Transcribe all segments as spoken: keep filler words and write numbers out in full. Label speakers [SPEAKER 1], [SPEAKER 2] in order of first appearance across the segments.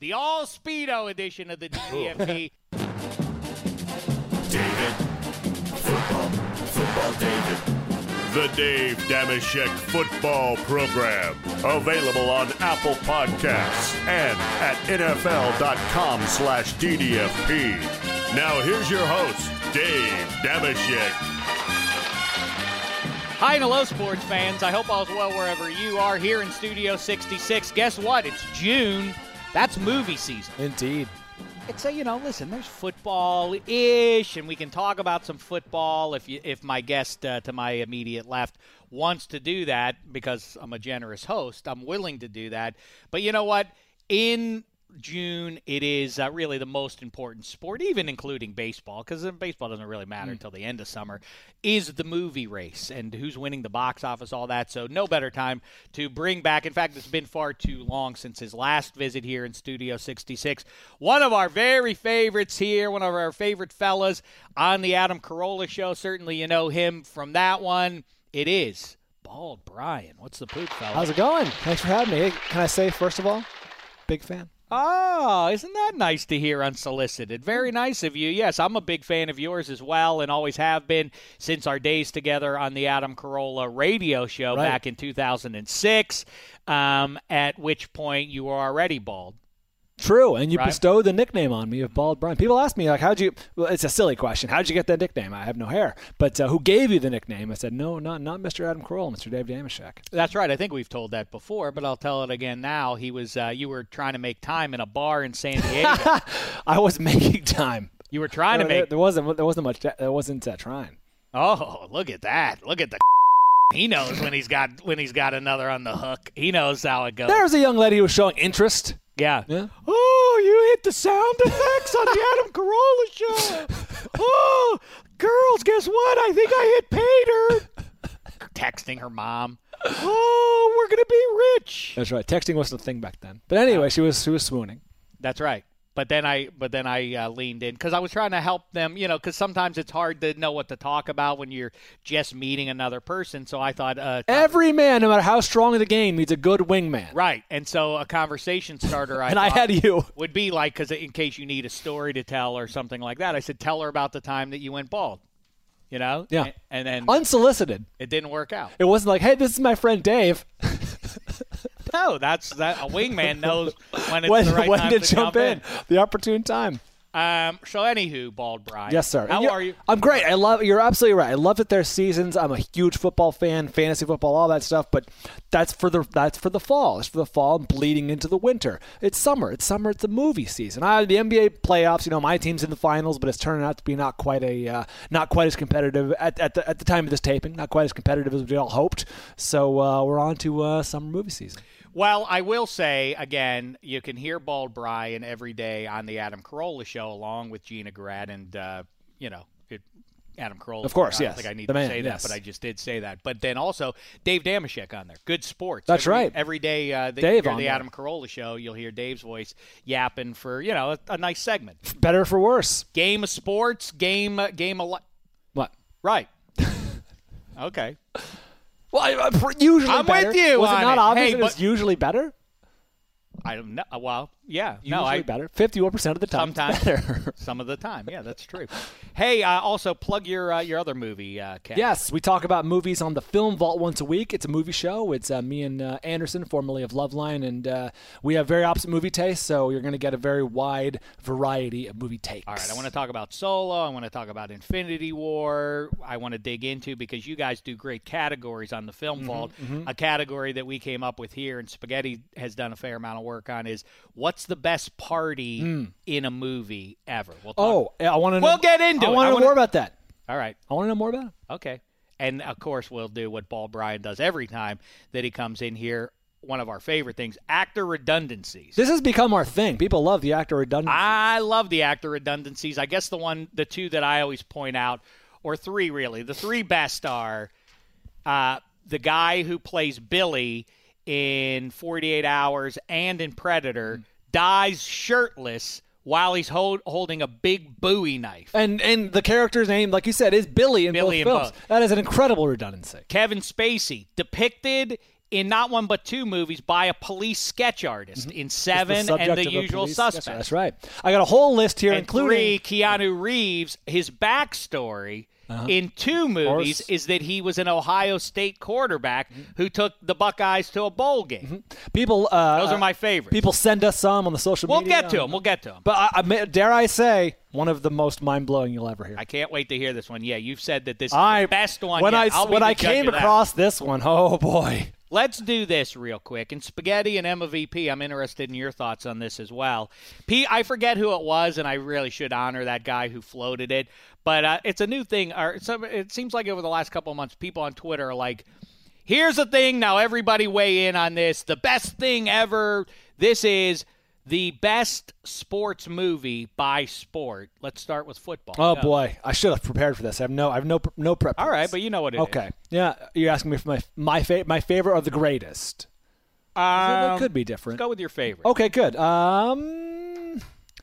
[SPEAKER 1] the all-speedo edition of the D D F P.
[SPEAKER 2] David. Football. Football David.
[SPEAKER 3] The Dave Dameshek Football Program. Available on Apple Podcasts and at N F L dot com slash D D F P. Now here's your host, Dave Dameshek.
[SPEAKER 1] Hi and hello, sports fans. I hope all's well wherever you are. Here in Studio sixty-six, guess what? It's June. That's movie season.
[SPEAKER 4] Indeed.
[SPEAKER 1] It's a, you know, listen, there's football-ish, and we can talk about some football if you, if my guest uh, to my immediate left wants to do that, because I'm a generous host. I'm willing to do that. But you know what? In June, it is uh, really the most important sport, even including baseball, because baseball doesn't really matter mm. until the end of summer, is the movie race and who's winning the box office, all that. So no better time to bring back. In fact, it's been far too long since his last visit here in Studio sixty-six. One of our very favorites here, one of our favorite fellas on the Adam Carolla Show. Certainly you know him from that one. It is Bald Brian. What's the poop, fella?
[SPEAKER 4] How's it going? Thanks for having me. Hey, can I say, first of all, big fan.
[SPEAKER 1] Oh, isn't that nice to hear unsolicited? Very nice of you. Yes, I'm a big fan of yours as well, and always have been since our days together on the Adam Carolla radio show right. back in two thousand six, um, at which point you were already bald.
[SPEAKER 4] True, and you
[SPEAKER 1] right?
[SPEAKER 4] bestowed the nickname on me of Bald Brian. People ask me, like, how'd you – well, it's a silly question. How'd you get that nickname? I have no hair. But uh, who gave you the nickname? I said, no, not not Mister Adam Carolla, Mister Dave Dameshek.
[SPEAKER 1] That's right. I think we've told that before, but I'll tell it again now. He was uh, – you were trying to make time in a bar in San Diego.
[SPEAKER 4] I was making time.
[SPEAKER 1] You were trying
[SPEAKER 4] no,
[SPEAKER 1] to make
[SPEAKER 4] there, – There wasn't There wasn't much – there wasn't uh, trying.
[SPEAKER 1] Oh, look at that. Look at the He knows when he's got when he's got another on the hook. He knows how it goes.
[SPEAKER 4] There was a young lady who was showing interest.
[SPEAKER 1] Yeah.
[SPEAKER 4] yeah.
[SPEAKER 1] Oh, you hit the sound effects on the Adam Carolla Show. Oh, girls, guess what? I think I hit pay dirt. Texting her mom. Oh, we're gonna be rich.
[SPEAKER 4] That's right. Texting wasn't a thing back then. But anyway, she was she was swooning.
[SPEAKER 1] That's right. But then I, but then I uh, leaned in because I was trying to help them, you know, because sometimes it's hard to know what to talk about when you're just meeting another person. So I thought, uh,
[SPEAKER 4] every man, no matter how strong in the game, needs a good wingman.
[SPEAKER 1] Right, and so a convencation starter, I
[SPEAKER 4] and
[SPEAKER 1] thought
[SPEAKER 4] I had you
[SPEAKER 1] would be like, because in case you need a story to tell or something like that, I said, tell her about the time that you went bald. You know,
[SPEAKER 4] yeah,
[SPEAKER 1] and, and then
[SPEAKER 4] unsolicited,
[SPEAKER 1] it didn't work out.
[SPEAKER 4] It wasn't like, hey, this is my friend Dave.
[SPEAKER 1] No, that's that. A wingman knows when it's
[SPEAKER 4] when,
[SPEAKER 1] the right
[SPEAKER 4] when
[SPEAKER 1] time
[SPEAKER 4] to,
[SPEAKER 1] to
[SPEAKER 4] jump in. in, the opportune time.
[SPEAKER 1] Um. So, anywho, Bald Brian.
[SPEAKER 4] Yes, sir.
[SPEAKER 1] How are you?
[SPEAKER 4] I'm great. I love. You're absolutely right. I love that there's seasons. I'm a huge football fan, fantasy football, all that stuff. But that's for the that's for the fall. It's for the fall and bleeding into the winter. It's summer. It's summer. It's the movie season. I the N B A playoffs. You know, my team's in the finals, but it's turning out to be not quite a uh, not quite as competitive at at the at the time of this taping. Not quite as competitive as we all hoped. So uh, we're on to uh, summer movie season.
[SPEAKER 1] Well, I will say, again, you can hear Bald Brian every day on the Adam Carolla Show along with Gina Grad and, uh, you know, it, Adam Carolla.
[SPEAKER 4] Of course,
[SPEAKER 1] I
[SPEAKER 4] yes.
[SPEAKER 1] don't think I need
[SPEAKER 4] the
[SPEAKER 1] to
[SPEAKER 4] man,
[SPEAKER 1] say
[SPEAKER 4] yes.
[SPEAKER 1] that, but I just did say that. But then also Dave Dameshek on there. Good sports.
[SPEAKER 4] That's
[SPEAKER 1] every,
[SPEAKER 4] right.
[SPEAKER 1] Every day uh, that
[SPEAKER 4] Dave
[SPEAKER 1] you hear
[SPEAKER 4] on
[SPEAKER 1] the
[SPEAKER 4] there.
[SPEAKER 1] Adam Carolla Show, you'll hear Dave's voice yapping for, you know, a, a nice segment.
[SPEAKER 4] Better for worse.
[SPEAKER 1] Game of sports, game, uh, game of... Li-
[SPEAKER 4] what?
[SPEAKER 1] Right. Okay.
[SPEAKER 4] Well, I, I, usually
[SPEAKER 1] I'm
[SPEAKER 4] better.
[SPEAKER 1] with you
[SPEAKER 4] Was
[SPEAKER 1] on
[SPEAKER 4] it not
[SPEAKER 1] it.
[SPEAKER 4] obvious
[SPEAKER 1] Hey,
[SPEAKER 4] that
[SPEAKER 1] but-
[SPEAKER 4] it's usually better?
[SPEAKER 1] I don't know. Well, yeah.
[SPEAKER 4] Usually
[SPEAKER 1] no, I,
[SPEAKER 4] better. fifty-one percent of the time.
[SPEAKER 1] Sometimes.
[SPEAKER 4] Better.
[SPEAKER 1] Some of the time. Yeah, that's true. Hey, uh, also plug your uh, your other movie, uh, Kat.
[SPEAKER 4] Yes, we talk about movies on the Film Vault once a week. It's a movie show. It's uh, me and uh, Anderson, formerly of Loveline, and uh, we have very opposite movie tastes, so you're going to get a very wide variety of movie takes.
[SPEAKER 1] All right, I want to talk about Solo. I want to talk about Infinity War. I want to dig into, because you guys do great categories on the Film
[SPEAKER 4] mm-hmm,
[SPEAKER 1] Vault.
[SPEAKER 4] Mm-hmm.
[SPEAKER 1] A category that we came up with here, and Spaghetti has done a fair amount of work on, is what's the best party mm. in a movie ever? We'll talk.
[SPEAKER 4] Oh, I want to know.
[SPEAKER 1] We'll get into
[SPEAKER 4] I
[SPEAKER 1] it.
[SPEAKER 4] want to know
[SPEAKER 1] wanna...
[SPEAKER 4] more about that.
[SPEAKER 1] All right.
[SPEAKER 4] I want to know more about it.
[SPEAKER 1] Okay. And, of course, we'll do what Bald Brian does every time that he comes in here. One of our favorite things, actor redundancies.
[SPEAKER 4] This has become our thing. People love the actor redundancies.
[SPEAKER 1] I love the actor redundancies. I guess the one, the two that I always point out, or three really, the three best are uh, the guy who plays Billy in forty-eight hours and in Predator mm. dies shirtless while he's hold, holding a big Bowie knife.
[SPEAKER 4] And and the character's name, like you said, is Billy in
[SPEAKER 1] Billy
[SPEAKER 4] both
[SPEAKER 1] in
[SPEAKER 4] films.
[SPEAKER 1] both.
[SPEAKER 4] That is an incredible redundancy.
[SPEAKER 1] Kevin Spacey, depicted in not one but two movies by a police sketch artist in Seven
[SPEAKER 4] the
[SPEAKER 1] and The
[SPEAKER 4] subject of a
[SPEAKER 1] Usual
[SPEAKER 4] police
[SPEAKER 1] Suspects.
[SPEAKER 4] sketch. That's right. I got a whole list here,
[SPEAKER 1] And
[SPEAKER 4] including
[SPEAKER 1] three, Keanu Reeves, his backstory uh-huh. in two movies is that he was an Ohio State quarterback mm-hmm. who took the Buckeyes to a bowl game.
[SPEAKER 4] Mm-hmm. People, uh,
[SPEAKER 1] Those are my favorites.
[SPEAKER 4] People send us some on the social
[SPEAKER 1] we'll
[SPEAKER 4] media.
[SPEAKER 1] We'll get to them. We'll get to them.
[SPEAKER 4] But I, I, dare I say, one of the most mind-blowing you'll ever hear.
[SPEAKER 1] I can't wait to hear this one. Yeah, you've said that this is
[SPEAKER 4] I,
[SPEAKER 1] the best one
[SPEAKER 4] when
[SPEAKER 1] yet.
[SPEAKER 4] I,
[SPEAKER 1] I'll
[SPEAKER 4] when I
[SPEAKER 1] judge
[SPEAKER 4] came
[SPEAKER 1] of that.
[SPEAKER 4] across this one, oh, boy.
[SPEAKER 1] Let's do this real quick. And Spaghetti and Emma V P, I'm interested in your thoughts on this as well. P, I forget who it was, and I really should honor that guy who floated it. But uh, it's a new thing. Or some, it seems like over the last couple of months, people on Twitter are like, here's the thing. Now everybody weigh in on this. The best thing ever. This is the best sports movie by sport. Let's start with football.
[SPEAKER 4] Oh,
[SPEAKER 1] Go.
[SPEAKER 4] boy. I should have prepared for this. I have no I have no, no prep.
[SPEAKER 1] All right, but you know what it
[SPEAKER 4] okay.
[SPEAKER 1] is.
[SPEAKER 4] Okay. Yeah, you're asking me for my my, fa- my favorite or the greatest?
[SPEAKER 1] Um,
[SPEAKER 4] it could be different.
[SPEAKER 1] Let's go with your favorite.
[SPEAKER 4] Okay, good. Um,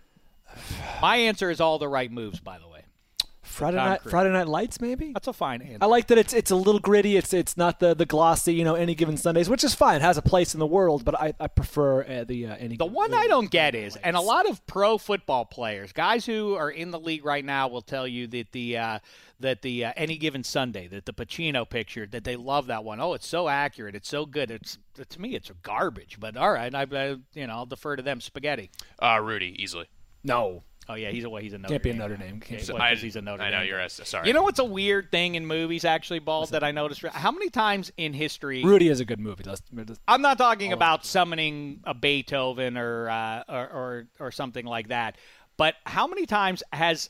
[SPEAKER 1] My answer is All the Right Moves, by the way.
[SPEAKER 4] Friday night, Friday Night Lights, maybe.
[SPEAKER 1] That's a fine answer.
[SPEAKER 4] I like that it's it's a little gritty. It's it's not the, the glossy, you know, Any Given Sundays, which is fine. It has a place in the world, but I, I prefer uh, the uh, any.
[SPEAKER 1] The one I don't get is, and a lot of pro football players, guys who are in the league right now, will tell you that the uh, that the uh, Any Given Sunday, that the Pacino picture, that they love that one. Oh, it's so accurate. It's so good. It's to me, it's garbage. But all right, I, I you know I'll defer to them. Spaghetti.
[SPEAKER 5] Uh, Rudy, easily.
[SPEAKER 4] No.
[SPEAKER 1] Oh yeah, he's a he's a Notre
[SPEAKER 4] Can't be a
[SPEAKER 1] Dame.
[SPEAKER 4] Notre Dame. Can't
[SPEAKER 1] Okay,
[SPEAKER 4] be.
[SPEAKER 1] well, he's a Notre
[SPEAKER 5] I
[SPEAKER 1] Dame.
[SPEAKER 5] know you're a, sorry.
[SPEAKER 1] You know what's a weird thing in movies, actually, Bald, that I noticed? How many times in history?
[SPEAKER 4] Rudy is a good movie. Let's, let's,
[SPEAKER 1] I'm not talking about summoning a Beethoven or, uh, or or or something like that, but how many times has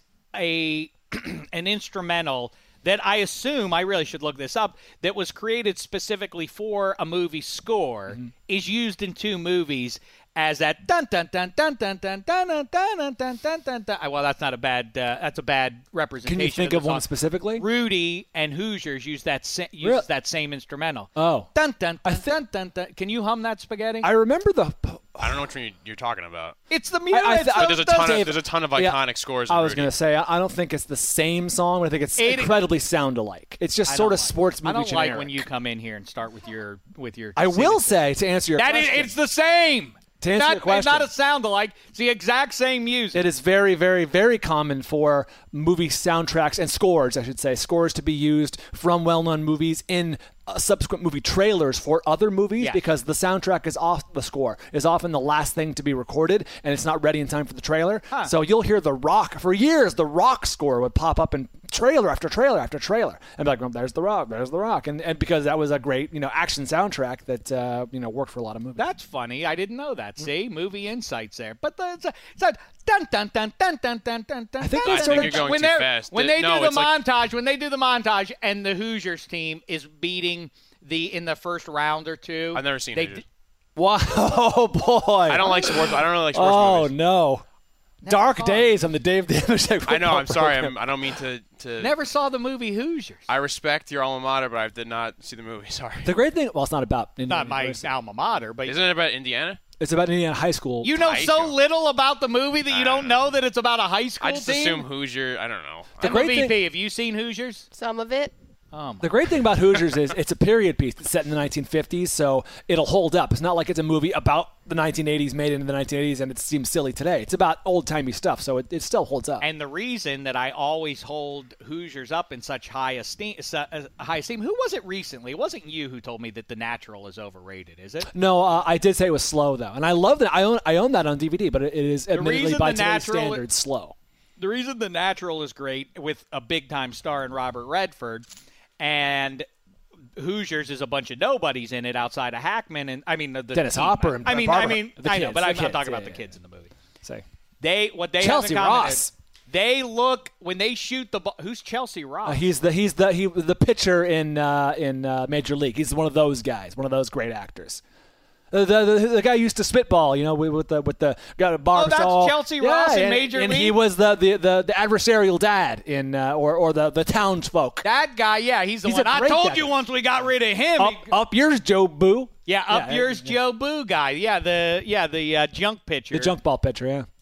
[SPEAKER 1] a an instrumental that I assume, I really should look this up, that was created specifically for a movie score mm-hmm. is used in two movies as that dun dun dun dun dun dun dun dun dun dun dun dun dun. Well, that's not a bad. Uh, that's a bad representation.
[SPEAKER 4] Can you think
[SPEAKER 1] of,
[SPEAKER 4] of one specifically?
[SPEAKER 1] Rudy and Hoosiers use that sa- use
[SPEAKER 4] really?
[SPEAKER 1] that same instrumental.
[SPEAKER 4] Oh,
[SPEAKER 1] dun dun dun,
[SPEAKER 4] th-
[SPEAKER 1] dun dun dun. Can you hum that, Spaghetti?
[SPEAKER 4] I remember the.
[SPEAKER 5] I don't know which one you're talking about.
[SPEAKER 1] It's the music.
[SPEAKER 4] I, I th-
[SPEAKER 5] but there's a ton
[SPEAKER 4] Dave,
[SPEAKER 5] of there's a ton of iconic
[SPEAKER 4] yeah,
[SPEAKER 5] scores.
[SPEAKER 4] I
[SPEAKER 5] in
[SPEAKER 4] was
[SPEAKER 5] Rudy.
[SPEAKER 4] going to say I don't think it's the same song, but I think it's
[SPEAKER 1] It,
[SPEAKER 4] incredibly sound alike. It's just
[SPEAKER 1] I
[SPEAKER 4] sort of
[SPEAKER 1] like
[SPEAKER 4] sports
[SPEAKER 1] it.
[SPEAKER 4] movie
[SPEAKER 1] I don't
[SPEAKER 4] generic.
[SPEAKER 1] like when you come in here and start with your with your.
[SPEAKER 4] I will
[SPEAKER 1] signature.
[SPEAKER 4] say to answer your
[SPEAKER 1] that
[SPEAKER 4] question.
[SPEAKER 1] is, it's the same.
[SPEAKER 4] To answer
[SPEAKER 1] not,
[SPEAKER 4] your question,
[SPEAKER 1] it's not a sound alike. It's the exact same music.
[SPEAKER 4] It is very, very, very common for movie soundtracks and scores, I should say, scores to be used from well-known movies in uh, subsequent movie trailers for other movies
[SPEAKER 1] yeah.
[SPEAKER 4] because the soundtrack is off the score, is often the last thing to be recorded, and it's not ready in time for the trailer.
[SPEAKER 1] Huh.
[SPEAKER 4] So you'll hear The Rock, for years, The Rock score would pop up in trailer after trailer after trailer, and be like, well, there's The Rock, there's The Rock, and and because that was a great, you know, action soundtrack that, uh, you know, worked for a lot of movies.
[SPEAKER 1] That's funny. I didn't know that. See, movie insights there. But the, it's a, it's a dun dun dun dun dun dun dun dun.
[SPEAKER 4] I think
[SPEAKER 1] dun,
[SPEAKER 4] that's
[SPEAKER 1] dun,
[SPEAKER 4] sort
[SPEAKER 5] of-
[SPEAKER 1] dun,
[SPEAKER 5] you're going
[SPEAKER 1] when
[SPEAKER 5] too
[SPEAKER 1] they're-
[SPEAKER 5] fast.
[SPEAKER 1] When
[SPEAKER 5] The-
[SPEAKER 1] they
[SPEAKER 5] no,
[SPEAKER 1] do the
[SPEAKER 5] it's like-
[SPEAKER 1] montage, when they do the montage, and the Hoosiers team is beating the in the first round or two.
[SPEAKER 5] I've never seen
[SPEAKER 1] they,
[SPEAKER 5] Hoosiers.
[SPEAKER 4] Wow, oh boy!
[SPEAKER 5] I don't like sports. I don't really like sports
[SPEAKER 4] Oh
[SPEAKER 5] movies.
[SPEAKER 4] no! Dark
[SPEAKER 1] fun.
[SPEAKER 4] days on the Dave Damashek.
[SPEAKER 5] I know. I'm sorry.
[SPEAKER 4] program.
[SPEAKER 5] I'm, I don't mean to, to.
[SPEAKER 1] Never saw the movie Hoosiers.
[SPEAKER 5] I respect your alma mater, but I did not see the movie. Sorry.
[SPEAKER 4] The great thing, well, it's not about Indiana
[SPEAKER 1] Not my
[SPEAKER 4] University.
[SPEAKER 1] alma mater, but
[SPEAKER 5] Isn't it about Indiana?
[SPEAKER 4] It's about Indiana high school.
[SPEAKER 1] you know
[SPEAKER 5] High
[SPEAKER 1] so
[SPEAKER 5] school.
[SPEAKER 1] little about the movie that you
[SPEAKER 5] I
[SPEAKER 1] don't
[SPEAKER 5] don't
[SPEAKER 1] know that it's about a high school
[SPEAKER 5] I just
[SPEAKER 1] team.
[SPEAKER 5] assume Hoosier. I don't know.
[SPEAKER 4] The
[SPEAKER 1] I'm
[SPEAKER 4] great
[SPEAKER 1] a V P.
[SPEAKER 4] thing-
[SPEAKER 1] Have you seen Hoosiers?
[SPEAKER 6] Some of it.
[SPEAKER 1] Oh, my.
[SPEAKER 4] The great thing about Hoosiers is it's a period piece that's set in the nineteen fifties, so it'll hold up. It's not like it's a movie about the nineteen eighties made into the nineteen eighties and it seems silly today. It's about old-timey stuff, so it, it still holds up.
[SPEAKER 1] And the reason that I always hold Hoosiers up in such high esteem, uh, high esteem, who was it recently? It wasn't you who told me that The Natural is overrated, is it?
[SPEAKER 4] no, uh, I did say it was slow, though. And I love that. I own, I own that on D V D, but it, it is admittedly
[SPEAKER 1] reason
[SPEAKER 4] by
[SPEAKER 1] The
[SPEAKER 4] today's
[SPEAKER 1] Natural-
[SPEAKER 4] standards slow.
[SPEAKER 1] The reason The Natural is great with a big-time star in Robert Redford and Hoosiers is a bunch of nobodies in it outside of Hackman and I mean the, the
[SPEAKER 4] Dennis
[SPEAKER 1] team.
[SPEAKER 4] Hopper and
[SPEAKER 1] I mean
[SPEAKER 4] Barbara-
[SPEAKER 1] I mean
[SPEAKER 4] the
[SPEAKER 1] I know,
[SPEAKER 4] kids,
[SPEAKER 1] but
[SPEAKER 4] the
[SPEAKER 1] I'm not
[SPEAKER 4] kids,
[SPEAKER 1] talking
[SPEAKER 4] yeah,
[SPEAKER 1] about the
[SPEAKER 4] yeah,
[SPEAKER 1] kids in the movie.
[SPEAKER 4] Say
[SPEAKER 1] They what they
[SPEAKER 4] Chelsea
[SPEAKER 1] have in common
[SPEAKER 4] Ross.
[SPEAKER 1] is they look when they shoot the ball. Who's Chelsea Ross?
[SPEAKER 4] Uh, he's the he's the he the pitcher in uh, in uh, Major League. He's one of those guys, one of those great actors. Uh, the, the the guy used to spitball, you know, with, with the with the got a bar.
[SPEAKER 1] Oh, that's
[SPEAKER 4] all,
[SPEAKER 1] Chelsea
[SPEAKER 4] yeah,
[SPEAKER 1] Ross in
[SPEAKER 4] and,
[SPEAKER 1] Major
[SPEAKER 4] and
[SPEAKER 1] League?
[SPEAKER 4] he was the, the, the, the adversarial dad in uh, or or the the townsfolk.
[SPEAKER 1] that guy, yeah, he's the
[SPEAKER 4] He's
[SPEAKER 1] one.
[SPEAKER 4] a
[SPEAKER 1] I
[SPEAKER 4] great
[SPEAKER 1] told
[SPEAKER 4] guy.
[SPEAKER 1] you once we got rid of him.
[SPEAKER 4] Up,
[SPEAKER 1] He-
[SPEAKER 4] up yours, Joe Boo.
[SPEAKER 1] yeah, up
[SPEAKER 4] yeah,
[SPEAKER 1] yours,
[SPEAKER 4] yeah.
[SPEAKER 1] Joe Boo guy. Yeah, the yeah the uh, junk pitcher.
[SPEAKER 4] The junk ball pitcher, yeah.
[SPEAKER 1] That's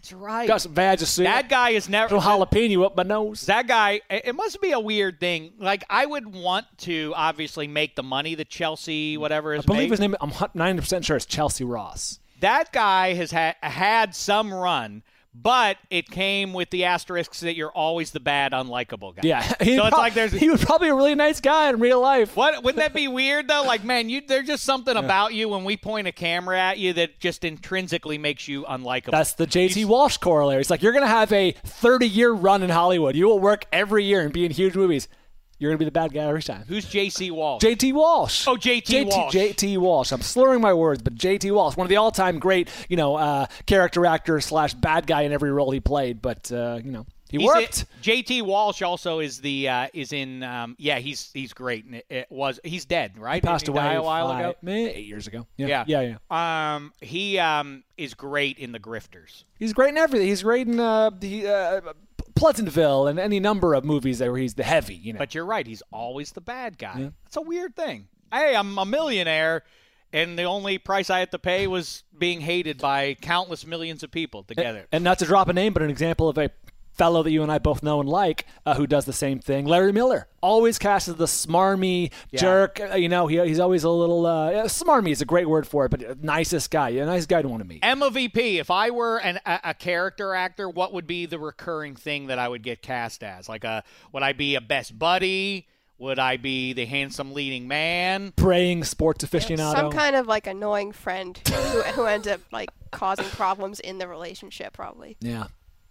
[SPEAKER 1] That's right.
[SPEAKER 4] Got some Vagisil.
[SPEAKER 1] That guy is never
[SPEAKER 4] Some jalapeno up my nose.
[SPEAKER 1] That guy, it must be a weird thing. Like, I would want to obviously make the money that Chelsea, whatever is
[SPEAKER 4] I believe
[SPEAKER 1] make.
[SPEAKER 4] his name, I'm ninety percent sure it's Chelsea Ross.
[SPEAKER 1] That guy has ha- had some run, but it came with the asterisks that you're always the bad, unlikable guy.
[SPEAKER 4] Yeah.
[SPEAKER 1] So it's
[SPEAKER 4] prob-
[SPEAKER 1] like there's.
[SPEAKER 4] He was probably a really nice guy in real life.
[SPEAKER 1] What wouldn't that be weird though? Like, man, you there's just something yeah. about you when we point a camera at you that just intrinsically makes you unlikable.
[SPEAKER 4] That's the J T Walsh corollary. It's like you're going to have a thirty-year run in Hollywood. You will work every year and be in huge movies. You're going to be the bad guy every time.
[SPEAKER 1] Who's J C Walsh?
[SPEAKER 4] J T Walsh.
[SPEAKER 1] Oh, J T Walsh.
[SPEAKER 4] J T Walsh. I'm slurring my words, but J T Walsh, one of the all-time great, you know, uh, character actor slash bad guy in every role he played. But uh, you know, he
[SPEAKER 1] he's
[SPEAKER 4] worked.
[SPEAKER 1] A, J T Walsh also is the uh, is in. Um, yeah, he's he's great. And it, it was he's dead, right?
[SPEAKER 4] He passed
[SPEAKER 1] Didn't he
[SPEAKER 4] away
[SPEAKER 1] die a while
[SPEAKER 4] five,
[SPEAKER 1] ago.
[SPEAKER 4] Maybe eight years ago. Yeah,
[SPEAKER 1] yeah,
[SPEAKER 4] yeah, yeah.
[SPEAKER 1] Um, he um is great in The Grifters.
[SPEAKER 4] He's great in everything. He's great in uh, the. Uh, Pleasantville and any number of movies where he's the heavy, you know.
[SPEAKER 1] But you're right. He's always the bad guy.
[SPEAKER 4] Yeah.
[SPEAKER 1] It's a weird thing. Hey, I'm a millionaire, and the only price I had to pay was being hated by countless millions of people together.
[SPEAKER 4] And, and not to drop a name, but an example of a fellow that you and I both know and like uh, who does the same thing, Larry Miller. Always cast as the smarmy
[SPEAKER 1] yeah.
[SPEAKER 4] jerk. Uh, you know, he, he's always a little uh, smarmy is a great word for it, but nicest guy. A nice guy to want to meet.
[SPEAKER 1] M V P, if I were an, a, a character actor, what would be the recurring thing that I would get cast as? Like, a, would I be a best buddy? Would I be the handsome leading man?
[SPEAKER 4] Praying sports aficionado.
[SPEAKER 6] Some kind of, like, annoying friend who, who ends up, like, causing problems in the relationship, probably.
[SPEAKER 4] Yeah.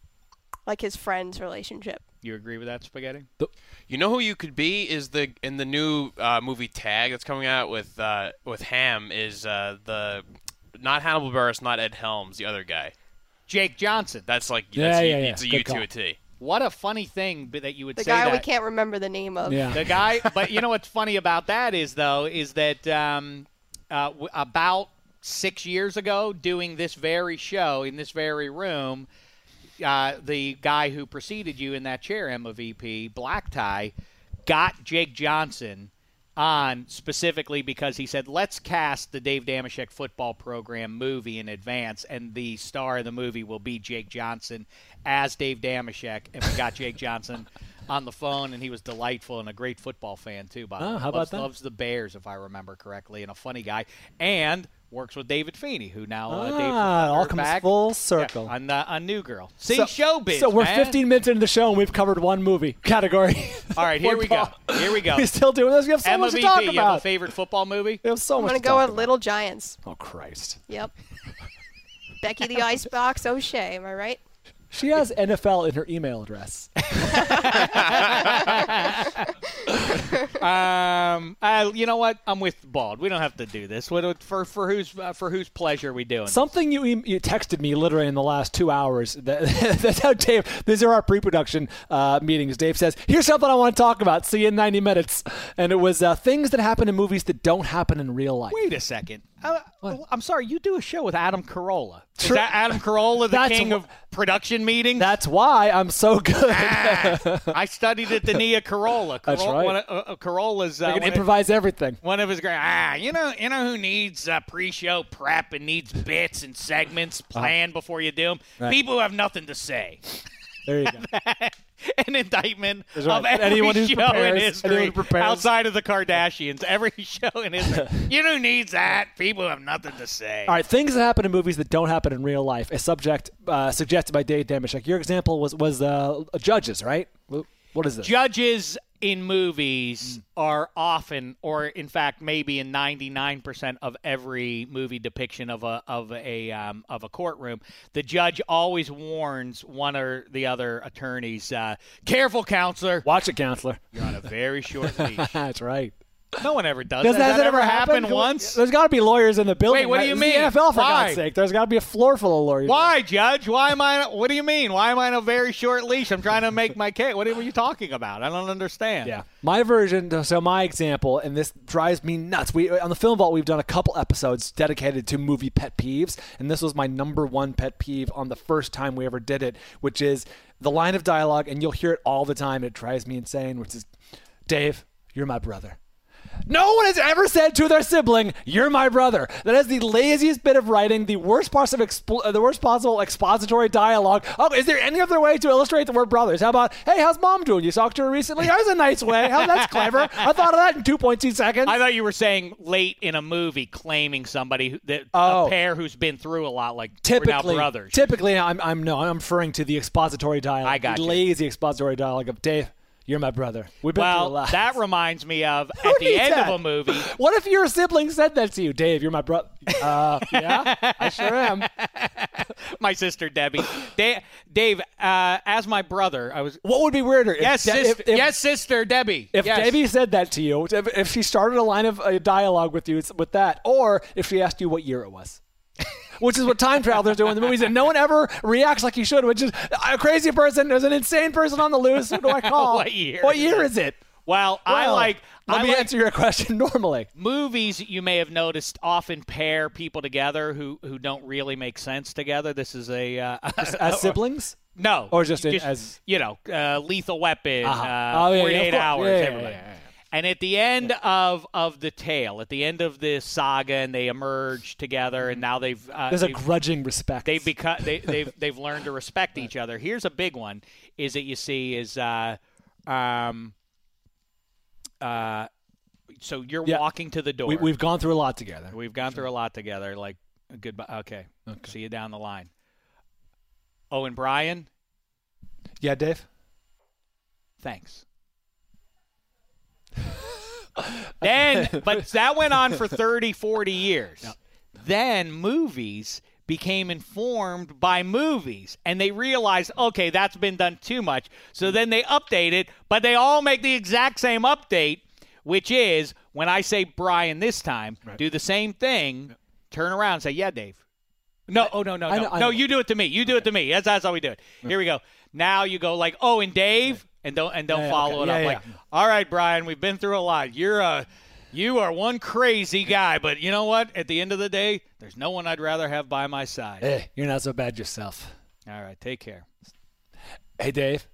[SPEAKER 6] Like his friend's relationship.
[SPEAKER 1] You agree with that, Spaghetti?
[SPEAKER 5] You know who you could be is the in the new uh, movie Tag that's coming out with uh, with Ham is uh, the not Hannibal Buress, not Ed Helms, the other guy.
[SPEAKER 1] Jake Johnson.
[SPEAKER 5] That's like
[SPEAKER 4] yeah,
[SPEAKER 5] that's
[SPEAKER 4] yeah,
[SPEAKER 5] a,
[SPEAKER 4] yeah.
[SPEAKER 5] it's a
[SPEAKER 4] Good
[SPEAKER 5] U to
[SPEAKER 4] call.
[SPEAKER 5] a T.
[SPEAKER 1] What a funny thing that you would
[SPEAKER 6] The
[SPEAKER 1] say
[SPEAKER 6] guy
[SPEAKER 1] that.
[SPEAKER 6] we can't remember the name of.
[SPEAKER 4] Yeah.
[SPEAKER 1] The guy, but you know what's funny about that is though is that um, uh, w- about six years ago, doing this very show in this very room. Uh, the guy who preceded you in that chair, M V P, Black Tie, got Jake Johnson on specifically because he said, let's cast the Dave Dameshek football program movie in advance, and the star of the movie will be Jake Johnson as Dave Dameshek. And we got Jake Johnson on the phone, and he was delightful and a great football fan, too, by the
[SPEAKER 4] Oh,
[SPEAKER 1] way.
[SPEAKER 4] how about
[SPEAKER 1] loves,
[SPEAKER 4] that?
[SPEAKER 1] Loves the Bears, if I remember correctly, and a funny guy. And works with David Feeney, who now uh, Dave
[SPEAKER 4] Ah, all comes
[SPEAKER 1] back.
[SPEAKER 4] full circle.
[SPEAKER 1] Yeah, on, uh, on New Girl. See,
[SPEAKER 4] So-
[SPEAKER 1] showbiz,
[SPEAKER 4] So we're
[SPEAKER 1] man.
[SPEAKER 4] fifteen minutes into the show and we've covered one movie category.
[SPEAKER 1] All right, here we go.
[SPEAKER 4] Football.
[SPEAKER 1] Here we go.
[SPEAKER 4] We're still doing this. We have so
[SPEAKER 1] M
[SPEAKER 4] much
[SPEAKER 1] V
[SPEAKER 4] to talk
[SPEAKER 1] P, you have a
[SPEAKER 4] about.
[SPEAKER 1] favorite football movie?
[SPEAKER 4] We have so
[SPEAKER 6] I'm
[SPEAKER 4] much
[SPEAKER 6] going
[SPEAKER 4] to
[SPEAKER 6] to go
[SPEAKER 4] talk
[SPEAKER 6] with
[SPEAKER 4] about.
[SPEAKER 6] Little Giants.
[SPEAKER 4] Oh, Christ.
[SPEAKER 6] Yep. Becky the Icebox O'Shea, am I right?
[SPEAKER 4] She has N F L in her email address.
[SPEAKER 1] Um, uh, you know what? I'm with Bald. We don't have to do this. What for? For whose uh, for whose pleasure are we doing?
[SPEAKER 4] Something you em- you texted me literally in the last two hours. That, that's how Dave. These are our pre-production uh, meetings. Dave says, "Here's something I want to talk about. See you in ninety minutes." And it was uh, things that happen in movies that don't happen in real life.
[SPEAKER 1] Wait a second. Uh, I'm sorry. You do a show with Adam Carolla. Is
[SPEAKER 4] Tr-
[SPEAKER 1] that Adam Carolla, the
[SPEAKER 4] That's
[SPEAKER 1] king
[SPEAKER 4] wh-
[SPEAKER 1] of production meetings?
[SPEAKER 4] That's why I'm so good.
[SPEAKER 1] Ah, I studied at the Nia Carolla. Carolla
[SPEAKER 4] That's right.
[SPEAKER 1] One of, uh, uh, Carolla's. Uh,
[SPEAKER 4] I can
[SPEAKER 1] one of-
[SPEAKER 4] improvise everything.
[SPEAKER 1] One of his great, ah, you know, you know who needs uh, pre-show prep and needs bits and segments planned before you do them?
[SPEAKER 4] Right.
[SPEAKER 1] People who have nothing to say.
[SPEAKER 4] There you go.
[SPEAKER 1] An indictment
[SPEAKER 4] That's right.
[SPEAKER 1] of every
[SPEAKER 4] Anyone who
[SPEAKER 1] show
[SPEAKER 4] prepares-
[SPEAKER 1] in history
[SPEAKER 4] anyone who prepares.
[SPEAKER 1] outside of the Kardashians. Every show in history. You know who needs that? People who have nothing to say.
[SPEAKER 4] All right, things that happen in movies that don't happen in real life. A subject uh, suggested by Dave Dameshek. Your example was was uh, Judges, right? Wh- What is this?
[SPEAKER 1] Judges in movies are often, or in fact, maybe in ninety-nine percent of every movie depiction of a of a um, of a courtroom, the judge always warns one or the other attorneys, uh, "Careful, counselor,
[SPEAKER 4] Watch it, counselor.
[SPEAKER 1] you're on a very short leash."
[SPEAKER 4] That's right.
[SPEAKER 1] No one ever does,
[SPEAKER 4] Does
[SPEAKER 1] that. Has
[SPEAKER 4] that
[SPEAKER 1] that ever
[SPEAKER 4] happen?
[SPEAKER 1] happened once?
[SPEAKER 4] There's got to be lawyers in the building.
[SPEAKER 1] Wait, what do
[SPEAKER 4] right?
[SPEAKER 1] you
[SPEAKER 4] It's the
[SPEAKER 1] mean?
[SPEAKER 4] N F L, for
[SPEAKER 1] Why?
[SPEAKER 4] God's sake. There's got to be a floor full of lawyers.
[SPEAKER 1] Why, Judge? Why am I? What do you mean? Why am I on a very short leash? I'm trying to make my case. What are you talking about? I don't understand.
[SPEAKER 4] Yeah. My version, so my example, and this drives me nuts. We on the Film Vault, we've done a couple episodes dedicated to movie pet peeves, and this was my number one pet peeve on the first time we ever did it, which is the line of dialogue, and you'll hear it all the time. It drives me insane, which is, "Dave, you're my brother. No one has ever said to their sibling, "You're my brother." That is the laziest bit of writing, the worst parts of expo- uh, the worst possible expository dialogue. Oh, is there any other way to illustrate the word brothers? How about, "Hey, how's mom doing? You talked to her recently?" That was a nice way. How that's clever. I thought of that in two point two seconds.
[SPEAKER 1] I thought you were saying late in a movie claiming somebody who, that
[SPEAKER 4] Oh.
[SPEAKER 1] a pair who's been through a lot, like
[SPEAKER 4] Typically,
[SPEAKER 1] we're now brothers.
[SPEAKER 4] typically, I'm I'm no, I'm referring to the expository dialogue.
[SPEAKER 1] I got
[SPEAKER 4] the
[SPEAKER 1] you.
[SPEAKER 4] lazy expository dialogue of Dave. You're my brother. We've been through a
[SPEAKER 1] Well,
[SPEAKER 4] lot.
[SPEAKER 1] that reminds me of
[SPEAKER 4] Who
[SPEAKER 1] at the
[SPEAKER 4] needs
[SPEAKER 1] end
[SPEAKER 4] that?
[SPEAKER 1] of a movie.
[SPEAKER 4] What if your sibling said that to you, Dave? You're my brother. Uh, yeah, I sure am.
[SPEAKER 1] My sister Debbie, Dave, Dave uh, as my brother, I was.
[SPEAKER 4] What would be weirder? If
[SPEAKER 1] Yes,
[SPEAKER 4] De-
[SPEAKER 1] sis-
[SPEAKER 4] if, if,
[SPEAKER 1] yes, sister Debbie.
[SPEAKER 4] If
[SPEAKER 1] yes.
[SPEAKER 4] Debbie said that to you, if, if she started a line of uh, dialogue with you with that, or if she asked you what year it was. Which is what time travelers do in the movies, and no one ever reacts like you should, which is a crazy person. There's an insane person on the loose. Who do I call?
[SPEAKER 1] What year
[SPEAKER 4] What
[SPEAKER 1] is
[SPEAKER 4] year
[SPEAKER 1] it?
[SPEAKER 4] is it?
[SPEAKER 1] Well, I
[SPEAKER 4] Well,
[SPEAKER 1] like.
[SPEAKER 4] Let
[SPEAKER 1] I
[SPEAKER 4] me
[SPEAKER 1] like
[SPEAKER 4] answer your question normally.
[SPEAKER 1] movies. You may have noticed often pair people together who who don't really make sense together. This is a uh,
[SPEAKER 4] As siblings?
[SPEAKER 1] no,
[SPEAKER 4] Or just in- as-
[SPEAKER 1] you know, uh, Lethal Weapon,
[SPEAKER 4] Uh-huh.
[SPEAKER 1] uh,
[SPEAKER 4] Oh, yeah, yeah, of
[SPEAKER 1] forty-eight
[SPEAKER 4] course.
[SPEAKER 1] hours,
[SPEAKER 4] Yeah, yeah,
[SPEAKER 1] everybody.
[SPEAKER 4] yeah, yeah.
[SPEAKER 1] And at the end of, of the tale, at the end of this saga, and they emerge together, and now they've uh,
[SPEAKER 4] There's a
[SPEAKER 1] they've,
[SPEAKER 4] grudging respect.
[SPEAKER 1] they've become they, they've they've learned to respect each other. Here's a big one: is that you see is uh, um, uh, so you're
[SPEAKER 4] Yeah.
[SPEAKER 1] walking to the door.
[SPEAKER 4] we, we've gone through a lot together.
[SPEAKER 1] We've gone through a lot together. Like goodbye. Okay.
[SPEAKER 4] Okay.
[SPEAKER 1] See you down the line. Oh, and Brian,
[SPEAKER 4] Yeah, Dave?
[SPEAKER 1] thanks. Then, but that went on for thirty, forty years. Then movies became informed by movies, and they realized, okay, that's been done too much. So then they update it, but they all make the exact same update, which is when I say Brian this time, do the same thing, turn around and say, yeah, Dave. No, oh, no, no,
[SPEAKER 4] I
[SPEAKER 1] no.
[SPEAKER 4] know- I
[SPEAKER 1] no,
[SPEAKER 4] know.
[SPEAKER 1] you do it to me. You do it to me. That's, that's how we do it. Here we go. Now you go like, oh, and Dave, and don't and don't
[SPEAKER 4] Yeah, yeah,
[SPEAKER 1] follow
[SPEAKER 4] okay.
[SPEAKER 1] it up
[SPEAKER 4] Yeah,
[SPEAKER 1] like,
[SPEAKER 4] yeah.
[SPEAKER 1] all right, Brian, we've been through a lot. You're a, you are one crazy guy, but you know what? At the end of the day, there's no one I'd rather have by my side.
[SPEAKER 4] Hey, you're not so bad yourself.
[SPEAKER 1] All right, take care.
[SPEAKER 4] Hey, Dave?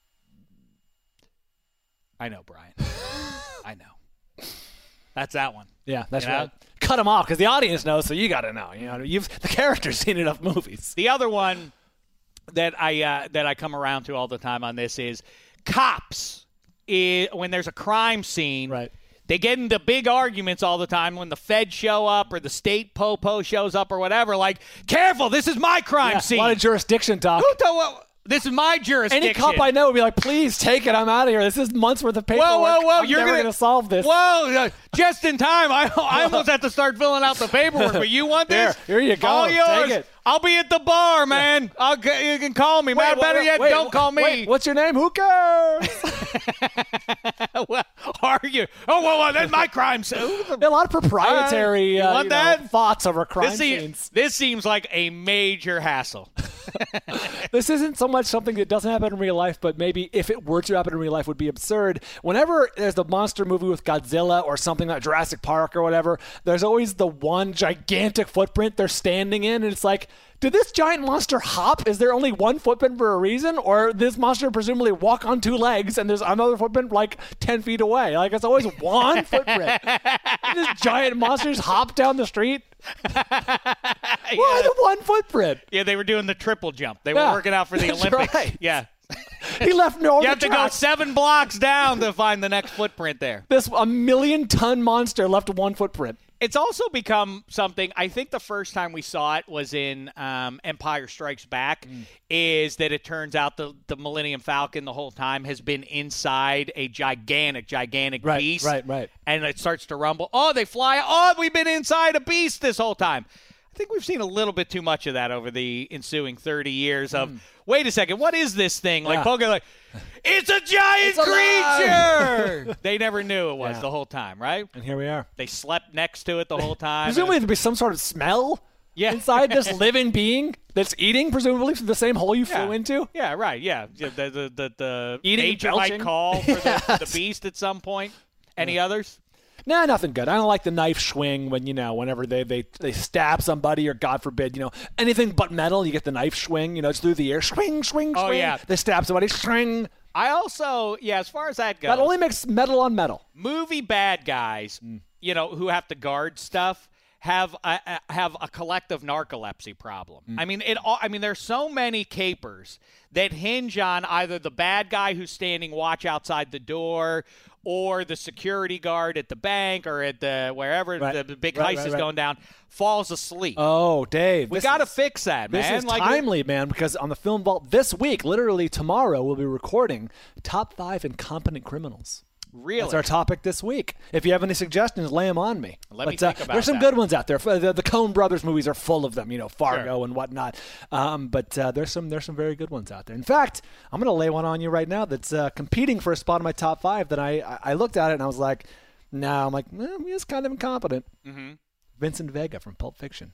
[SPEAKER 1] I know, Brian. I know. That's that one.
[SPEAKER 4] Yeah, that's
[SPEAKER 1] You know?
[SPEAKER 4] right. Cut him off because the audience knows, so you got to know. You know, you've the character's seen enough movies.
[SPEAKER 1] The other one that I uh, that I come around to all the time on this is cops. I when there's a crime scene,
[SPEAKER 4] Right.
[SPEAKER 1] they get into big arguments all the time when the feds show up or the state popo shows up or whatever. Like, careful, this is my crime
[SPEAKER 4] Yeah, a
[SPEAKER 1] scene.
[SPEAKER 4] lot of jurisdiction talk.
[SPEAKER 1] Who told- well, this is my jurisdiction.
[SPEAKER 4] Any cop I know would be like, "Please take it. I'm out of here. This is months worth of paperwork.
[SPEAKER 1] Whoa, whoa, whoa!
[SPEAKER 4] I'm
[SPEAKER 1] You're
[SPEAKER 4] never
[SPEAKER 1] gonna,
[SPEAKER 4] gonna solve this."
[SPEAKER 1] Whoa! Uh, just in time. I, I almost have to start filling out the paperwork. But you want this?
[SPEAKER 4] There, here you go.
[SPEAKER 1] All yours.
[SPEAKER 4] Take it.
[SPEAKER 1] I'll be at the bar, man. I'll g- you can call me. man.
[SPEAKER 4] Wait,
[SPEAKER 1] Better
[SPEAKER 4] wait,
[SPEAKER 1] yet,
[SPEAKER 4] wait,
[SPEAKER 1] don't
[SPEAKER 4] wait,
[SPEAKER 1] call me.
[SPEAKER 4] wait, what's your name? Who cares?
[SPEAKER 1] Well, are you? Oh, well, well that's my crime scene.
[SPEAKER 4] a lot of proprietary
[SPEAKER 1] You
[SPEAKER 4] uh,
[SPEAKER 1] want
[SPEAKER 4] you know,
[SPEAKER 1] that?
[SPEAKER 4] thoughts over crime
[SPEAKER 1] This, se-
[SPEAKER 4] scenes.
[SPEAKER 1] this seems like a major hassle.
[SPEAKER 4] This isn't so much something that doesn't happen in real life, but maybe if it were to happen in real life would be absurd. Whenever there's a monster movie with Godzilla or something like Jurassic Park or whatever, there's always the one gigantic footprint they're standing in, and it's like, did this giant monster hop? Is there only one footprint for a reason? Or this monster presumably walk on two legs and there's another footprint like ten feet away? Like, it's always one footprint. These giant monsters hop down the street. Why the one footprint?
[SPEAKER 1] Yeah, they were doing the triple jump. They were
[SPEAKER 4] Yeah,
[SPEAKER 1] working out for the
[SPEAKER 4] that's
[SPEAKER 1] Olympics.
[SPEAKER 4] right.
[SPEAKER 1] Yeah.
[SPEAKER 4] He left no
[SPEAKER 1] You have to go seven blocks down to find the next footprint there.
[SPEAKER 4] This a million ton monster left one footprint.
[SPEAKER 1] It's also become something, I think the first time we saw it was in um, Empire Strikes Back,
[SPEAKER 4] Mm.
[SPEAKER 1] is that it turns out the, the Millennium Falcon the whole time has been inside a gigantic, gigantic
[SPEAKER 4] Right,
[SPEAKER 1] beast.
[SPEAKER 4] right, right.
[SPEAKER 1] And it starts to rumble. Oh, they fly. Oh, we've been inside a beast this whole time. I think we've seen a little bit too much of that over the ensuing thirty years of, wait a second, what is this thing? Like,
[SPEAKER 4] Yeah.
[SPEAKER 1] Poker, like, it's a giant
[SPEAKER 4] It's alive!
[SPEAKER 1] creature! They never knew it was
[SPEAKER 4] Yeah.
[SPEAKER 1] the whole time, right?
[SPEAKER 4] And here we are.
[SPEAKER 1] They slept next to it the whole time.
[SPEAKER 4] Presumably there'd be some sort of smell
[SPEAKER 1] Yeah.
[SPEAKER 4] inside this living being that's eating, presumably from the same hole you
[SPEAKER 1] Yeah.
[SPEAKER 4] flew into.
[SPEAKER 1] Yeah, right. Yeah, Yeah, the the the, the
[SPEAKER 4] Eating,
[SPEAKER 1] agent might
[SPEAKER 4] belching.
[SPEAKER 1] call for the,
[SPEAKER 4] Yes.
[SPEAKER 1] the beast at some point. Any others?
[SPEAKER 4] Nah, nothing good. I don't like the knife swing when, you know, whenever they, they, they stab somebody or, God forbid, you know, anything but metal, you get the knife swing, you know, it's through the air. Swing, swing, swing.
[SPEAKER 1] Oh, yeah.
[SPEAKER 4] They stab somebody. Swing.
[SPEAKER 1] I also, yeah, as far as that goes.
[SPEAKER 4] That only makes metal on metal.
[SPEAKER 1] Movie bad guys, mm. you know, who have to guard stuff. Have a, have a collective narcolepsy problem. Mm. I mean, it. I mean, there's so many capers that hinge on either the bad guy who's standing watch outside the door, or the security guard at the bank or at the wherever right. the big
[SPEAKER 4] right,
[SPEAKER 1] heist
[SPEAKER 4] right,
[SPEAKER 1] is
[SPEAKER 4] right.
[SPEAKER 1] going down falls asleep.
[SPEAKER 4] Oh, Dave,
[SPEAKER 1] we got to fix that, man.
[SPEAKER 4] This is
[SPEAKER 1] like,
[SPEAKER 4] timely, man, because on the Film Vault this week, literally tomorrow, we'll be recording Top Five Incompetent Criminals.
[SPEAKER 1] Really?
[SPEAKER 4] That's our topic this week. If you have any suggestions, lay them on me.
[SPEAKER 1] Let
[SPEAKER 4] but,
[SPEAKER 1] me think
[SPEAKER 4] uh,
[SPEAKER 1] about
[SPEAKER 4] There's some
[SPEAKER 1] that.
[SPEAKER 4] good ones out there. The, the Coen Brothers movies are full of them, you know, Fargo
[SPEAKER 1] Sure.
[SPEAKER 4] and whatnot. Um, but uh, there's some there's some very good ones out there. In fact, I'm going to lay one on you right now that's uh, competing for a spot in my top five that I, I, I looked at it and I was like, no, I'm like, eh, he's kind of incompetent.
[SPEAKER 1] Mm-hmm.
[SPEAKER 4] Vincent Vega from Pulp Fiction.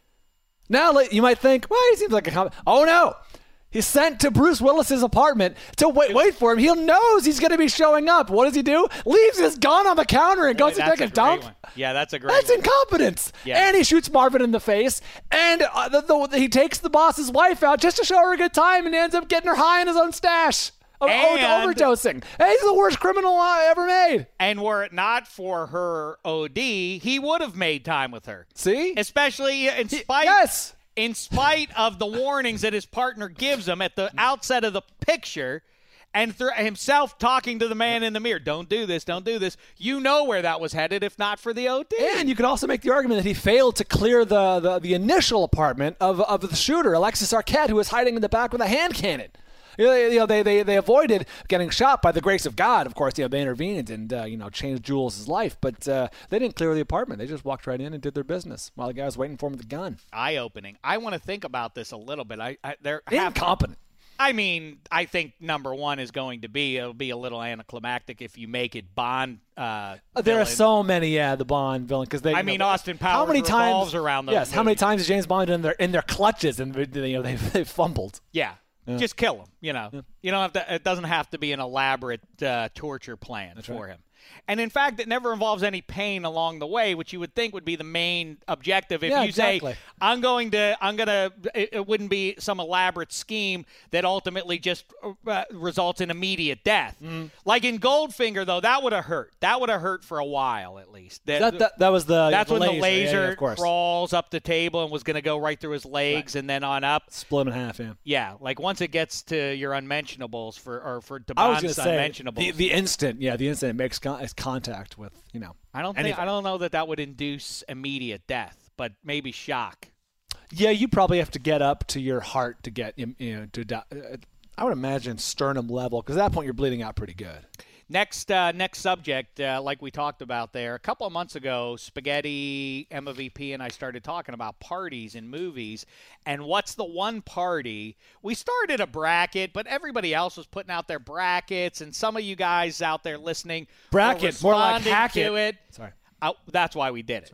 [SPEAKER 4] Now you might think, well, he seems like a competent. Oh, no. He's sent to Bruce Willis's apartment to wait, wait for him. He knows he's going to be showing up. What does he do? Leaves his gun on the counter and goes to
[SPEAKER 1] That's
[SPEAKER 4] take a,
[SPEAKER 1] a
[SPEAKER 4] dump.
[SPEAKER 1] one. Yeah, that's a great
[SPEAKER 4] That's
[SPEAKER 1] one.
[SPEAKER 4] incompetence.
[SPEAKER 1] Yeah.
[SPEAKER 4] And he shoots Marvin in the face. And uh, the, the, he takes the boss's wife out just to show her a good time and ends up getting her high in his own stash. Of
[SPEAKER 1] And-
[SPEAKER 4] overdosing. Hey, he's the worst criminal I ever made.
[SPEAKER 1] And were it not for her O D, he would have made time with her.
[SPEAKER 4] See?
[SPEAKER 1] Especially in spite
[SPEAKER 4] yes.
[SPEAKER 1] in spite of the warnings that his partner gives him at the outset of the picture, and through himself talking to the man in the mirror, don't do this, don't do this. You know where that was headed if not for the O D.
[SPEAKER 4] And you could also make the argument that he failed to clear the, the, the initial apartment of, of the shooter, Alexis Arquette, who was hiding in the back with a hand cannon. You know, they, you know, they, they they avoided getting shot by the grace of God. Of course, you know, they intervened and uh, you know changed Jules' life, but uh, they didn't clear the apartment. They just walked right in and did their business while the guy was waiting for him with the gun.
[SPEAKER 1] Eye-opening. I want to think about this a little bit. I, I there have
[SPEAKER 4] Incompetent.
[SPEAKER 1] I mean, I think number one is going to be it'll be a little anticlimactic if you make it Bond. Uh,
[SPEAKER 4] There
[SPEAKER 1] villain.
[SPEAKER 4] are so many, yeah, the Bond villain because they.
[SPEAKER 1] I
[SPEAKER 4] you
[SPEAKER 1] mean,
[SPEAKER 4] know,
[SPEAKER 1] Austin Powers
[SPEAKER 4] how many
[SPEAKER 1] revolves
[SPEAKER 4] times,
[SPEAKER 1] around those
[SPEAKER 4] Yes, how many
[SPEAKER 1] movies.
[SPEAKER 4] times is James Bond in their in their clutches and you know they they fumbled.
[SPEAKER 1] Yeah. Yeah. Just kill him, you know. Yeah. You don't have to. It doesn't have to be an elaborate uh, torture plan
[SPEAKER 4] That's
[SPEAKER 1] for
[SPEAKER 4] right.
[SPEAKER 1] him. And in fact, it never involves any pain along the way, which you would think would be the main objective. If
[SPEAKER 4] Yeah,
[SPEAKER 1] you
[SPEAKER 4] exactly.
[SPEAKER 1] say, "I'm going to," I'm going to, it, it wouldn't be some elaborate scheme that ultimately just uh, results in immediate death.
[SPEAKER 4] Mm.
[SPEAKER 1] Like in Goldfinger, though, that would have hurt. That would have hurt for a while, at least. That,
[SPEAKER 4] That that, that was the.
[SPEAKER 1] that's
[SPEAKER 4] the
[SPEAKER 1] when
[SPEAKER 4] laser.
[SPEAKER 1] the laser
[SPEAKER 4] yeah, yeah, of course.
[SPEAKER 1] crawls up the table and was going to go right through his legs
[SPEAKER 4] Right.
[SPEAKER 1] and then on up.
[SPEAKER 4] Split him in half. Yeah.
[SPEAKER 1] Yeah, like once it gets to your unmentionables for or for
[SPEAKER 4] I was
[SPEAKER 1] Bond's
[SPEAKER 4] going to say
[SPEAKER 1] unmentionables.
[SPEAKER 4] the, the instant, yeah, the instant it makes con- it's contact with you know.
[SPEAKER 1] I don't think
[SPEAKER 4] anything.
[SPEAKER 1] I don't know that that would induce immediate death, but maybe shock.
[SPEAKER 4] Yeah, you probably have to get up to your heart to get you know to. die. I would imagine sternum level because at that point you're bleeding out pretty good.
[SPEAKER 1] Next, uh, next subject, uh, like we talked about there a couple of months ago, Spaghetti, Emma V P, and I started talking about parties in movies. And what's the one party? We started a bracket, but everybody else was putting out their brackets, and some of you guys out there listening
[SPEAKER 4] Bracket,
[SPEAKER 1] were
[SPEAKER 4] more like
[SPEAKER 1] responding
[SPEAKER 4] hack
[SPEAKER 1] to
[SPEAKER 4] it.
[SPEAKER 1] it.
[SPEAKER 4] Sorry.
[SPEAKER 1] Uh, that's why we did it.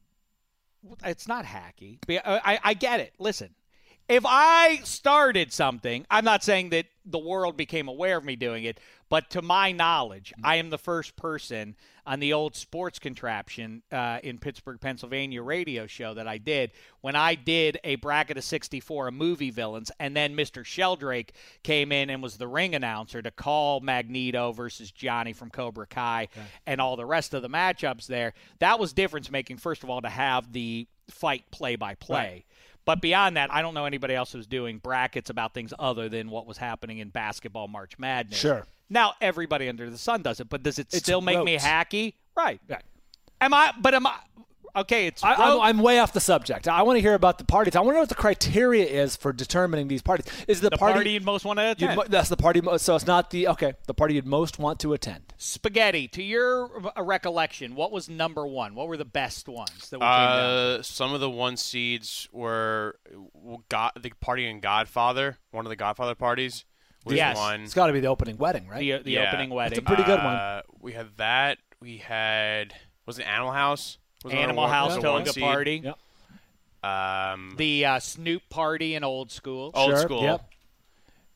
[SPEAKER 4] right.
[SPEAKER 1] It's not hacky. But I, I, I get it. Listen, if I started something, I'm not saying that the world became aware of me doing it, but to my knowledge, I am the first person on the old sports contraption uh, in Pittsburgh, Pennsylvania radio show that I did when I did a bracket of sixty-four of movie villains, and then Mister Sheldrake came in and was the ring announcer to call Magneto versus Johnny from Cobra Kai okay. and all the rest of the matchups there. That was difference making, first of all, to have the fight play-by-play. Right. But beyond that, I don't know anybody else who's doing brackets about things other than what was happening in basketball March Madness.
[SPEAKER 4] Sure.
[SPEAKER 1] Now everybody under the sun does it, but does it
[SPEAKER 4] It's
[SPEAKER 1] still make
[SPEAKER 4] rote.
[SPEAKER 1] me hacky? Right.
[SPEAKER 4] Right.
[SPEAKER 1] Am I? But am I? Okay, it's.
[SPEAKER 4] I, I'm,
[SPEAKER 1] rote.
[SPEAKER 4] I'm way off the subject. I want to hear about the parties. I want to know what the criteria is for determining these parties. Is the,
[SPEAKER 1] the
[SPEAKER 4] party,
[SPEAKER 1] party you'd most want to
[SPEAKER 4] you'd
[SPEAKER 1] attend?
[SPEAKER 4] mo- that's the party. mo- So it's not the okay. The party you'd most want to attend.
[SPEAKER 1] Spaghetti. To your uh, recollection, what was number one? What were the best ones that we came down?
[SPEAKER 5] Uh, some of the one seeds were God, the party in Godfather, one of the Godfather parties. Was
[SPEAKER 1] Yes.
[SPEAKER 5] one.
[SPEAKER 4] It's got to be the opening wedding, right?
[SPEAKER 1] The, the
[SPEAKER 5] Yeah.
[SPEAKER 1] opening wedding.
[SPEAKER 4] That's a pretty good one.
[SPEAKER 5] Uh, we had that. We had was it Animal House? Was another
[SPEAKER 1] Animal
[SPEAKER 5] one-
[SPEAKER 1] House
[SPEAKER 5] was a one
[SPEAKER 1] Toga
[SPEAKER 5] seed.
[SPEAKER 1] party.
[SPEAKER 4] Yep.
[SPEAKER 5] Um,
[SPEAKER 1] The uh, Snoop party in old school.
[SPEAKER 5] old
[SPEAKER 4] Sure,
[SPEAKER 5] school.
[SPEAKER 4] yep.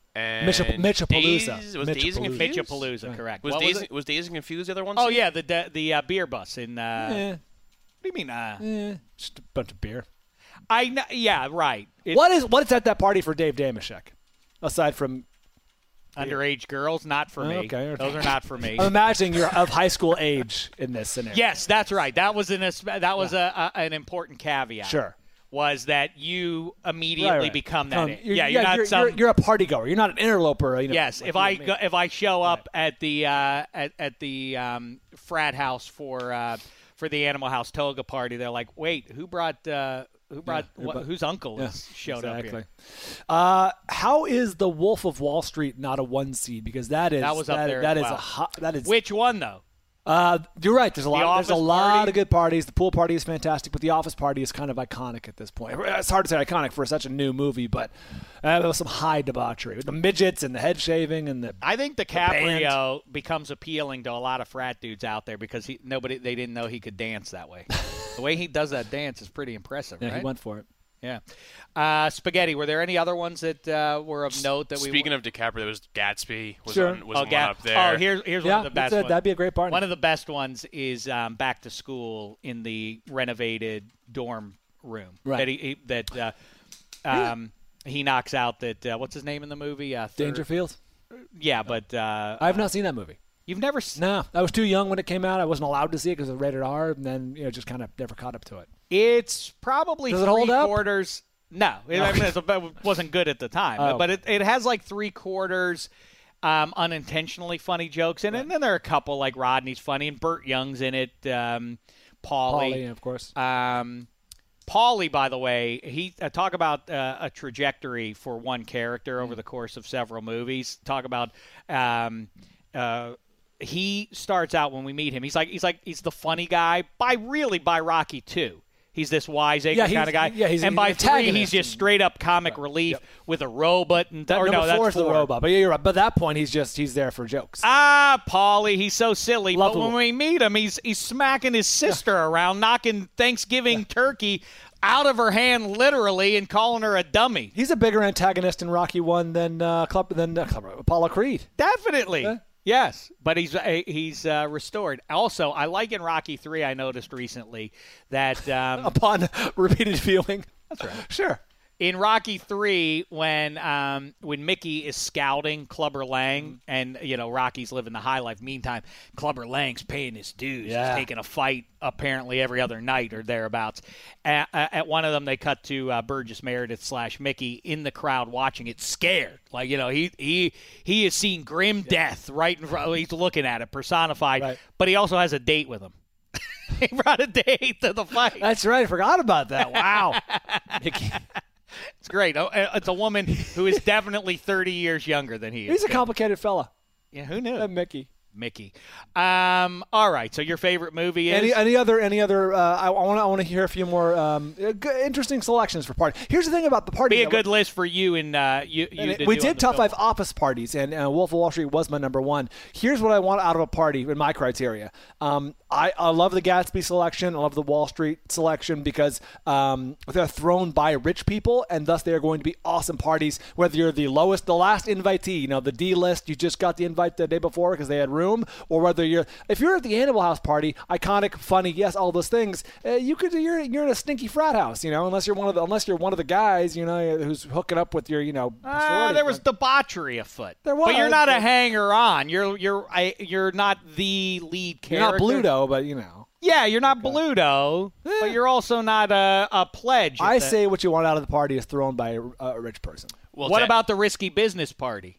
[SPEAKER 5] And
[SPEAKER 4] Mitch- Mitchapalooza.
[SPEAKER 5] Days, was Days and Confused?
[SPEAKER 1] Mitchapalooza, correct.
[SPEAKER 5] Was
[SPEAKER 1] What
[SPEAKER 5] Days,
[SPEAKER 1] was it?
[SPEAKER 5] was Days and Confused the other one?
[SPEAKER 1] Oh
[SPEAKER 5] Steve?
[SPEAKER 1] yeah, the the, the uh, beer bus in. Uh,
[SPEAKER 4] Eh,
[SPEAKER 1] What do you mean? Uh,
[SPEAKER 4] eh, just a bunch of beer.
[SPEAKER 1] I kn- yeah, right. It,
[SPEAKER 4] What is what is at that party for Dave Dameshek? Aside from,
[SPEAKER 1] underage girls? Not for
[SPEAKER 4] Oh,
[SPEAKER 1] me.
[SPEAKER 4] okay, okay.
[SPEAKER 1] Those are not for me.
[SPEAKER 4] I'm imagining you're of high school age in this scenario.
[SPEAKER 1] Yes, that's right. That was an as- that was a, a an important caveat.
[SPEAKER 4] Sure.
[SPEAKER 1] Was that you immediately
[SPEAKER 4] Right, right.
[SPEAKER 1] become that?
[SPEAKER 4] Um,
[SPEAKER 1] age.
[SPEAKER 4] you're,
[SPEAKER 1] yeah, you're not
[SPEAKER 4] you're,
[SPEAKER 1] some.
[SPEAKER 4] you're, you're a party goer. You're not an interloper. You know,
[SPEAKER 1] yes,
[SPEAKER 4] like
[SPEAKER 1] if
[SPEAKER 4] you
[SPEAKER 1] I
[SPEAKER 4] and me.
[SPEAKER 1] go, if I show up at the uh, at at the um, frat house for uh, for the Animal House toga party, they're like, wait, who brought uh, who brought
[SPEAKER 4] who
[SPEAKER 1] what,
[SPEAKER 4] brought-
[SPEAKER 1] whose uncle
[SPEAKER 4] Yeah,
[SPEAKER 1] has showed up
[SPEAKER 4] exactly.
[SPEAKER 1] here?
[SPEAKER 4] Uh, how is the Wolf of Wall Street not a one seed? Because that is
[SPEAKER 1] That was up
[SPEAKER 4] that,
[SPEAKER 1] there
[SPEAKER 4] that
[SPEAKER 1] as
[SPEAKER 4] is
[SPEAKER 1] well.
[SPEAKER 4] a hot, that is
[SPEAKER 1] Which one though?
[SPEAKER 4] Uh, you're right. There's a lot. There's a
[SPEAKER 1] Office
[SPEAKER 4] lot
[SPEAKER 1] Party?
[SPEAKER 4] of good parties. The pool party is fantastic, but the office party is kind of iconic at this point. It's hard to say iconic for such a new movie, but uh, there was some high debauchery with the midgets and the head shaving and the.
[SPEAKER 1] I think
[SPEAKER 4] band.
[SPEAKER 1] DiCaprio becomes appealing to a lot of frat dudes out there because he nobody they didn't know he could dance that way. The way he does that dance is pretty impressive,
[SPEAKER 4] Yeah,
[SPEAKER 1] right?
[SPEAKER 4] he went for it.
[SPEAKER 1] Yeah. Uh, spaghetti. Were there any other ones that uh, were of note that we?
[SPEAKER 5] Speaking of DiCaprio, there was Gatsby. Was
[SPEAKER 4] Sure.
[SPEAKER 5] on, was
[SPEAKER 1] oh,
[SPEAKER 5] one
[SPEAKER 1] Ga-
[SPEAKER 5] up there.
[SPEAKER 1] oh, here's here's
[SPEAKER 4] Yeah,
[SPEAKER 1] one of the best.
[SPEAKER 4] that's it.
[SPEAKER 1] ones.
[SPEAKER 4] That'd be a great party.
[SPEAKER 1] One of the best ones is um, Back to School in the renovated dorm room.
[SPEAKER 4] Right.
[SPEAKER 1] That he, he that uh, um, he knocks out that uh, what's his name in the movie? Uh, third-
[SPEAKER 4] Dangerfield.
[SPEAKER 1] Yeah, but uh,
[SPEAKER 4] I have not seen that movie.
[SPEAKER 1] you've never. s-
[SPEAKER 4] No, I was too young when it came out. I wasn't allowed to see it because it was rated R, and then you know just kind of never caught up to it.
[SPEAKER 1] It's probably
[SPEAKER 4] Does it
[SPEAKER 1] three
[SPEAKER 4] hold up?
[SPEAKER 1] quarters. No, it, I mean, it's a- it wasn't good at the time,
[SPEAKER 4] Oh,
[SPEAKER 1] but it, it has like three quarters um, unintentionally funny jokes in it, and then there are a couple like Rodney's funny and Burt Young's in it. Um, Paulie,
[SPEAKER 4] Paulie, of course.
[SPEAKER 1] Um, Paulie, by the way, he uh, talk about uh, a trajectory for one character over the course of several movies. Talk about um, uh, he starts out when we meet him. He's like he's like he's the funny guy by really by Rocky two. He's this wiseacre
[SPEAKER 4] Yeah,
[SPEAKER 1] kind
[SPEAKER 4] he's-
[SPEAKER 1] of guy.
[SPEAKER 4] yeah, he's
[SPEAKER 1] and
[SPEAKER 4] an
[SPEAKER 1] by three,
[SPEAKER 4] antagonist.
[SPEAKER 1] he's just straight up comic relief
[SPEAKER 4] Yep.
[SPEAKER 1] with a robot. And,
[SPEAKER 4] That
[SPEAKER 1] or
[SPEAKER 4] number
[SPEAKER 1] no,
[SPEAKER 4] four
[SPEAKER 1] that's
[SPEAKER 4] is the
[SPEAKER 1] four.
[SPEAKER 4] robot, but yeah, you're right. But at that point, he's just he's there for jokes.
[SPEAKER 1] Ah, Paulie, he's so silly.
[SPEAKER 4] Lovable.
[SPEAKER 1] But when we meet him, he's he's smacking his sister around, knocking Thanksgiving turkey out of her hand literally and calling her a dummy.
[SPEAKER 4] He's a bigger antagonist in Rocky One than uh, Club than uh, Club- Apollo Creed.
[SPEAKER 1] Definitely.
[SPEAKER 4] Yeah.
[SPEAKER 1] Yes, but he's uh, he's uh, restored. Also, I like in Rocky three, I noticed recently that um,
[SPEAKER 4] Upon repeated viewing. That's right. Sure.
[SPEAKER 1] in Rocky three, when um, when Mickey is scouting Clubber Lang,
[SPEAKER 4] Mm-hmm.
[SPEAKER 1] and you know Rocky's living the high life. Meantime, Clubber Lang's paying his dues.
[SPEAKER 4] Yeah.
[SPEAKER 1] He's taking a fight apparently every other night or thereabouts. At, at one of them, they cut to uh, Burgess Meredith slash Mickey in the crowd watching it, scared. Like you know, he he he has seen grim death right in front. He's looking at it personified,
[SPEAKER 4] Right.
[SPEAKER 1] but he also has a date with him. He brought a date to the fight.
[SPEAKER 4] That's right. I forgot about that. Wow. Mickey.
[SPEAKER 1] It's great. Oh, uh, It's a woman who is definitely thirty years younger than he is.
[SPEAKER 4] He's a complicated fella.
[SPEAKER 1] Yeah, who knew?
[SPEAKER 4] Uh, Mickey.
[SPEAKER 1] Mickey. Um, all right. So your favorite movie is
[SPEAKER 4] Any any other any other? Uh, I want to I want to hear a few more um, uh, g- interesting selections for party. Here's the thing about the party.
[SPEAKER 1] be a
[SPEAKER 4] that
[SPEAKER 1] good list for you and uh, you. you
[SPEAKER 4] And
[SPEAKER 1] to
[SPEAKER 4] it- we
[SPEAKER 1] do on
[SPEAKER 4] did
[SPEAKER 1] the
[SPEAKER 4] top
[SPEAKER 1] film.
[SPEAKER 4] five office parties, and uh, Wolf of Wall Street was my number one. Here's what I want out of a party in my criteria. Um, I, I love the Gatsby selection. I love the Wall Street selection because um, they're thrown by rich people, and thus they are going to be awesome parties. Whether you're the lowest, the last invitee, you know, the D list, you just got the invite the day before because they had room, or whether you're if you're at the Animal House party, iconic, funny, yes, all those things. Uh, you could you're you're in a stinky frat house, you know, unless you're one of the unless you're one of the guys, you know, who's hooking up with your, you know.
[SPEAKER 1] Uh,
[SPEAKER 4] sorority
[SPEAKER 1] there was
[SPEAKER 4] friend.
[SPEAKER 1] debauchery afoot.
[SPEAKER 4] There
[SPEAKER 1] but you're
[SPEAKER 4] was,
[SPEAKER 1] not a
[SPEAKER 4] but-
[SPEAKER 1] hanger-on. You're you're I, you're not the lead
[SPEAKER 4] You're
[SPEAKER 1] character.
[SPEAKER 4] not Bluto, but you know.
[SPEAKER 1] Yeah, you're not Bluto, but you're also not a, a pledge. at
[SPEAKER 4] I
[SPEAKER 1] the-
[SPEAKER 4] say what you want out of the party is thrown by a, a rich person.
[SPEAKER 5] Well,
[SPEAKER 1] What
[SPEAKER 5] that-
[SPEAKER 1] about the risky business party?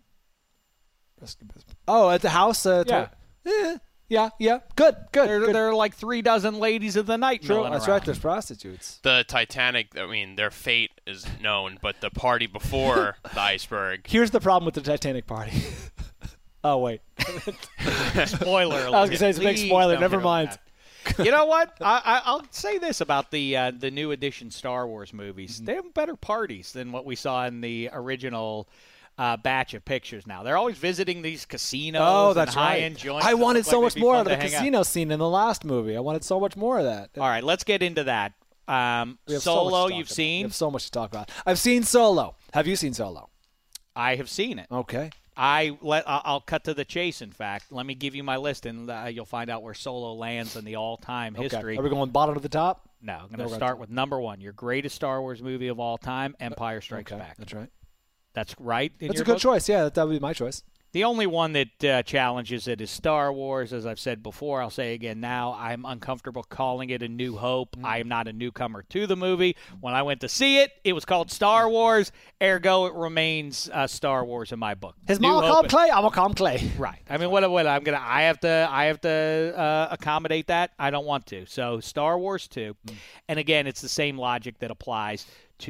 [SPEAKER 4] Oh, at the house? Uh,
[SPEAKER 1] Yeah.
[SPEAKER 4] yeah. yeah, yeah. Good, good.
[SPEAKER 1] There,
[SPEAKER 4] good.
[SPEAKER 1] there are like three dozen ladies of the night.
[SPEAKER 4] True.
[SPEAKER 1] milling
[SPEAKER 4] That's
[SPEAKER 1] around.
[SPEAKER 4] right. There's prostitutes.
[SPEAKER 5] the Titanic? I mean, their fate is known, but the party before the iceberg.
[SPEAKER 4] Here's the problem with the Titanic party. Oh, wait.
[SPEAKER 1] Spoiler alert.
[SPEAKER 4] I was going to say it's a big
[SPEAKER 1] Please
[SPEAKER 4] spoiler.
[SPEAKER 1] don't
[SPEAKER 4] Never
[SPEAKER 1] hit on
[SPEAKER 4] mind.
[SPEAKER 1] that. You know what? I, I, I'll say this about the uh, the new edition Star Wars movies.
[SPEAKER 4] Mm-hmm.
[SPEAKER 1] They have better parties than what we saw in the original uh, batch of pictures now. They're always visiting these casinos
[SPEAKER 4] Oh,
[SPEAKER 1] and
[SPEAKER 4] that's
[SPEAKER 1] high-end
[SPEAKER 4] right.
[SPEAKER 1] joints.
[SPEAKER 4] I
[SPEAKER 1] that
[SPEAKER 4] wanted
[SPEAKER 1] look
[SPEAKER 4] so
[SPEAKER 1] like
[SPEAKER 4] much
[SPEAKER 1] they'd be
[SPEAKER 4] more
[SPEAKER 1] fun
[SPEAKER 4] out of the
[SPEAKER 1] to hang out.
[SPEAKER 4] casino scene in the last movie. I wanted so much more of that.
[SPEAKER 1] All right, let's get into that. Um,
[SPEAKER 4] We have so much to
[SPEAKER 1] Solo,
[SPEAKER 4] talk
[SPEAKER 1] you've
[SPEAKER 4] about.
[SPEAKER 1] seen?
[SPEAKER 4] We have so much to talk about. I've seen Solo. Have you seen Solo?
[SPEAKER 1] I have seen it.
[SPEAKER 4] Okay.
[SPEAKER 1] I let I'll cut to the chase. In fact, let me give you my list, and uh, you'll find out where Solo lands in the all-time
[SPEAKER 4] Okay.
[SPEAKER 1] history.
[SPEAKER 4] Are we going bottom to the top?
[SPEAKER 1] No, I'm going
[SPEAKER 4] No,
[SPEAKER 1] to
[SPEAKER 4] we're
[SPEAKER 1] start
[SPEAKER 4] gonna-
[SPEAKER 1] with number one, your greatest Star Wars movie of all time, Empire Strikes
[SPEAKER 4] Okay,
[SPEAKER 1] Back.
[SPEAKER 4] that's right.
[SPEAKER 1] That's right. in
[SPEAKER 4] That's
[SPEAKER 1] your
[SPEAKER 4] a good
[SPEAKER 1] book?
[SPEAKER 4] choice. Yeah, that, that would be my choice.
[SPEAKER 1] The only one that uh, challenges it is Star Wars. As I've said before, I'll say again now, I'm uncomfortable calling it A New Hope.
[SPEAKER 4] Mm.
[SPEAKER 1] I am not a newcomer to the movie. When I went to see it, it was called Star Wars. Ergo, it remains uh, Star Wars in my book.
[SPEAKER 4] His
[SPEAKER 1] New
[SPEAKER 4] mom will
[SPEAKER 1] Hope
[SPEAKER 4] call him
[SPEAKER 1] is-
[SPEAKER 4] Clay. I'm gonna call him Clay.
[SPEAKER 1] Right. I mean, what? What? I'm gonna. I have to. I have to uh, accommodate that. I don't want to. So Star Wars two,
[SPEAKER 4] Mm.
[SPEAKER 1] and again, it's the same logic that applies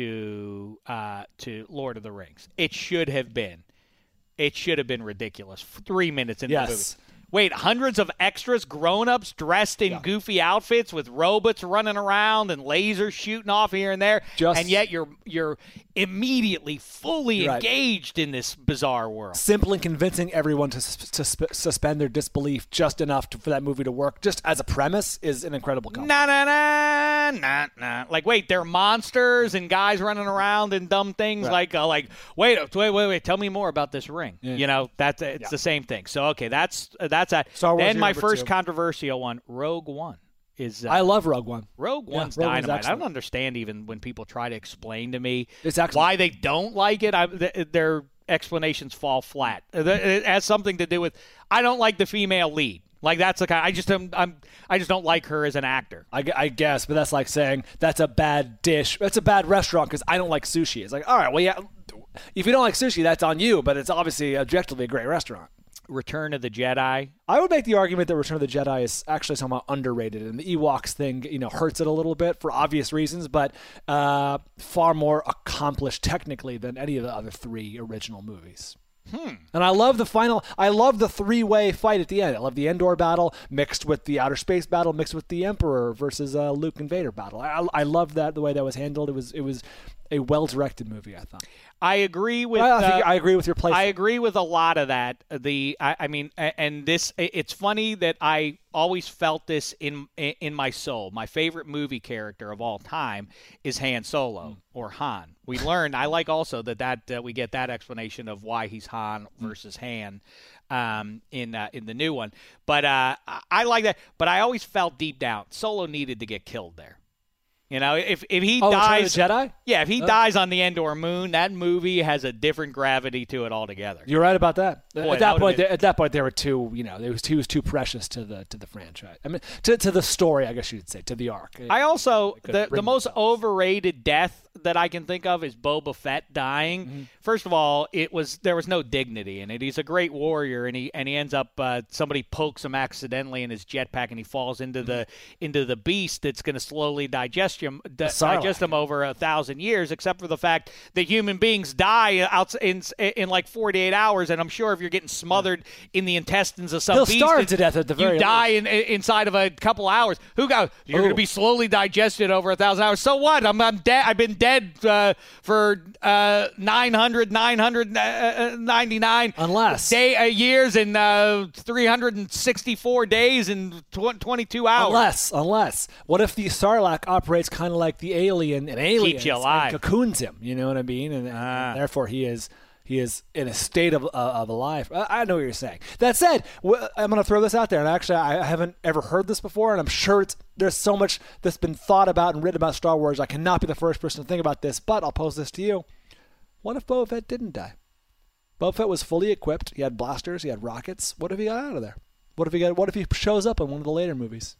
[SPEAKER 1] to uh, to Lord of the Rings. It should have been. It should have been ridiculous. Three minutes into
[SPEAKER 4] Yes.
[SPEAKER 1] the movie. Wait, hundreds of extras, grown-ups dressed in goofy outfits with robots running around and lasers shooting off here and there,
[SPEAKER 4] Just-
[SPEAKER 1] and yet you're you're immediately fully
[SPEAKER 4] Right.
[SPEAKER 1] engaged in this bizarre world.
[SPEAKER 4] Simple and convincing everyone to, sus- to sp- suspend their disbelief just enough to, for that movie to work, just as a premise, is an incredible compliment.
[SPEAKER 1] Nah, nah, nah, nah, nah. Like, wait, they're monsters and guys running around and dumb things.
[SPEAKER 4] Right.
[SPEAKER 1] Like, uh, like, wait, wait, wait, wait. Tell me more about this ring.
[SPEAKER 4] Yeah.
[SPEAKER 1] You know, that's it's
[SPEAKER 4] Yeah.
[SPEAKER 1] the same thing. So, okay, that's uh, that's that.
[SPEAKER 4] Star Wars
[SPEAKER 1] Then
[SPEAKER 4] your
[SPEAKER 1] my
[SPEAKER 4] number
[SPEAKER 1] first
[SPEAKER 4] two.
[SPEAKER 1] controversial one, Rogue One, is uh,
[SPEAKER 4] I love Rogue One.
[SPEAKER 1] Rogue
[SPEAKER 4] Yeah,
[SPEAKER 1] One's
[SPEAKER 4] Rogue One's
[SPEAKER 1] dynamite. I
[SPEAKER 4] excellent.
[SPEAKER 1] don't understand even when people try to explain to me
[SPEAKER 4] It's excellent.
[SPEAKER 1] why they don't like it. I, th- their explanations fall flat. Uh, th- It has something to do with I don't like the female lead. Like that's the kind. I just am, I'm. I just don't like her as an actor.
[SPEAKER 4] I, gu- I guess, but that's like saying that's a bad dish. That's a bad restaurant because I don't like sushi. It's like, all right, well, yeah, if you don't like sushi, that's on you, but it's obviously objectively a great restaurant.
[SPEAKER 1] Return of the Jedi.
[SPEAKER 4] I would make the argument that Return of the Jedi is actually somehow underrated, and the Ewoks thing, you know, hurts it a little bit for obvious reasons, but uh, far more accomplished technically than any of the other three original movies. Hmm. And I love the final. I love the three-way fight at the end. I love the Endor battle mixed with the outer space battle, mixed with the Emperor versus uh, Luke and Vader battle. I, I love that the way that was handled. It was it was a well-directed movie, I thought.
[SPEAKER 1] I agree with.
[SPEAKER 4] I, I, think,
[SPEAKER 1] uh,
[SPEAKER 4] I agree with your place.
[SPEAKER 1] I agree with a lot of that. The I, I mean, a- and this. It's funny that I always felt this in in my soul. My favorite movie character of all time is Han Solo or Han. We learned. I like also that that uh, we get that explanation of why he's Han versus Han um, in uh, in the new one. But uh, I, I like that. But I always felt deep down Solo needed to get killed there. You know, if if he
[SPEAKER 4] oh, Return of
[SPEAKER 1] dies,
[SPEAKER 4] the Jedi?
[SPEAKER 1] yeah, if he
[SPEAKER 4] Oh.
[SPEAKER 1] dies on the Endor moon, that movie has a different gravity to it altogether.
[SPEAKER 4] You're right about that.
[SPEAKER 1] Boy,
[SPEAKER 4] at
[SPEAKER 1] that
[SPEAKER 4] that
[SPEAKER 1] would've
[SPEAKER 4] point,
[SPEAKER 1] been-
[SPEAKER 4] they, at that point, they were too. You know, it was he was too precious to the to the franchise. I mean, to to the story, I guess you would say, to the arc.
[SPEAKER 1] I also
[SPEAKER 4] couldn't
[SPEAKER 1] the the
[SPEAKER 4] bring
[SPEAKER 1] most
[SPEAKER 4] themselves.
[SPEAKER 1] overrated death that I can think of is Boba Fett dying.
[SPEAKER 4] Mm-hmm.
[SPEAKER 1] First of all, it was there was no dignity in it. He's a great warrior, and he and he ends up uh, somebody pokes him accidentally in his jetpack, and he falls into the into the beast that's going to slowly digest him di-
[SPEAKER 4] Sarlacc.
[SPEAKER 1] digest him over a thousand years. Except for the fact that human beings die out in in like forty-eight hours, and I'm sure if you're getting smothered in the intestines of some
[SPEAKER 4] He'll
[SPEAKER 1] beast,
[SPEAKER 4] starve
[SPEAKER 1] it-
[SPEAKER 4] to death at the very
[SPEAKER 1] you die in, inside of a couple hours. Who got? You're going to
[SPEAKER 4] Ooh.
[SPEAKER 1] be slowly digested over a thousand hours. So what? I'm, I'm dead. I've been dead uh, for uh, nine hundred, nine hundred ninety-nine
[SPEAKER 4] Unless-
[SPEAKER 1] day uh, years and uh, three hundred sixty-four days and tw- twenty-two hours.
[SPEAKER 4] Unless, unless, what if the Sarlacc operates kind of like the alien and aliens
[SPEAKER 1] Keeps you alive.
[SPEAKER 4] and cocoons him? You know what I mean? And, and
[SPEAKER 1] Ah.
[SPEAKER 4] therefore, he is he is in a state of uh, of alive. I, I know what you're saying. That said, wh- I'm going to throw this out there, and actually, I haven't ever heard this before, and I'm sure it's, there's so much that's been thought about and written about Star Wars. I cannot be the first person to think about this, but I'll pose this to you: what if Boba Fett didn't die? Boba Fett was fully equipped. He had blasters. He had rockets. What if he got out of there? What if he got? What if he shows up in one of the later movies?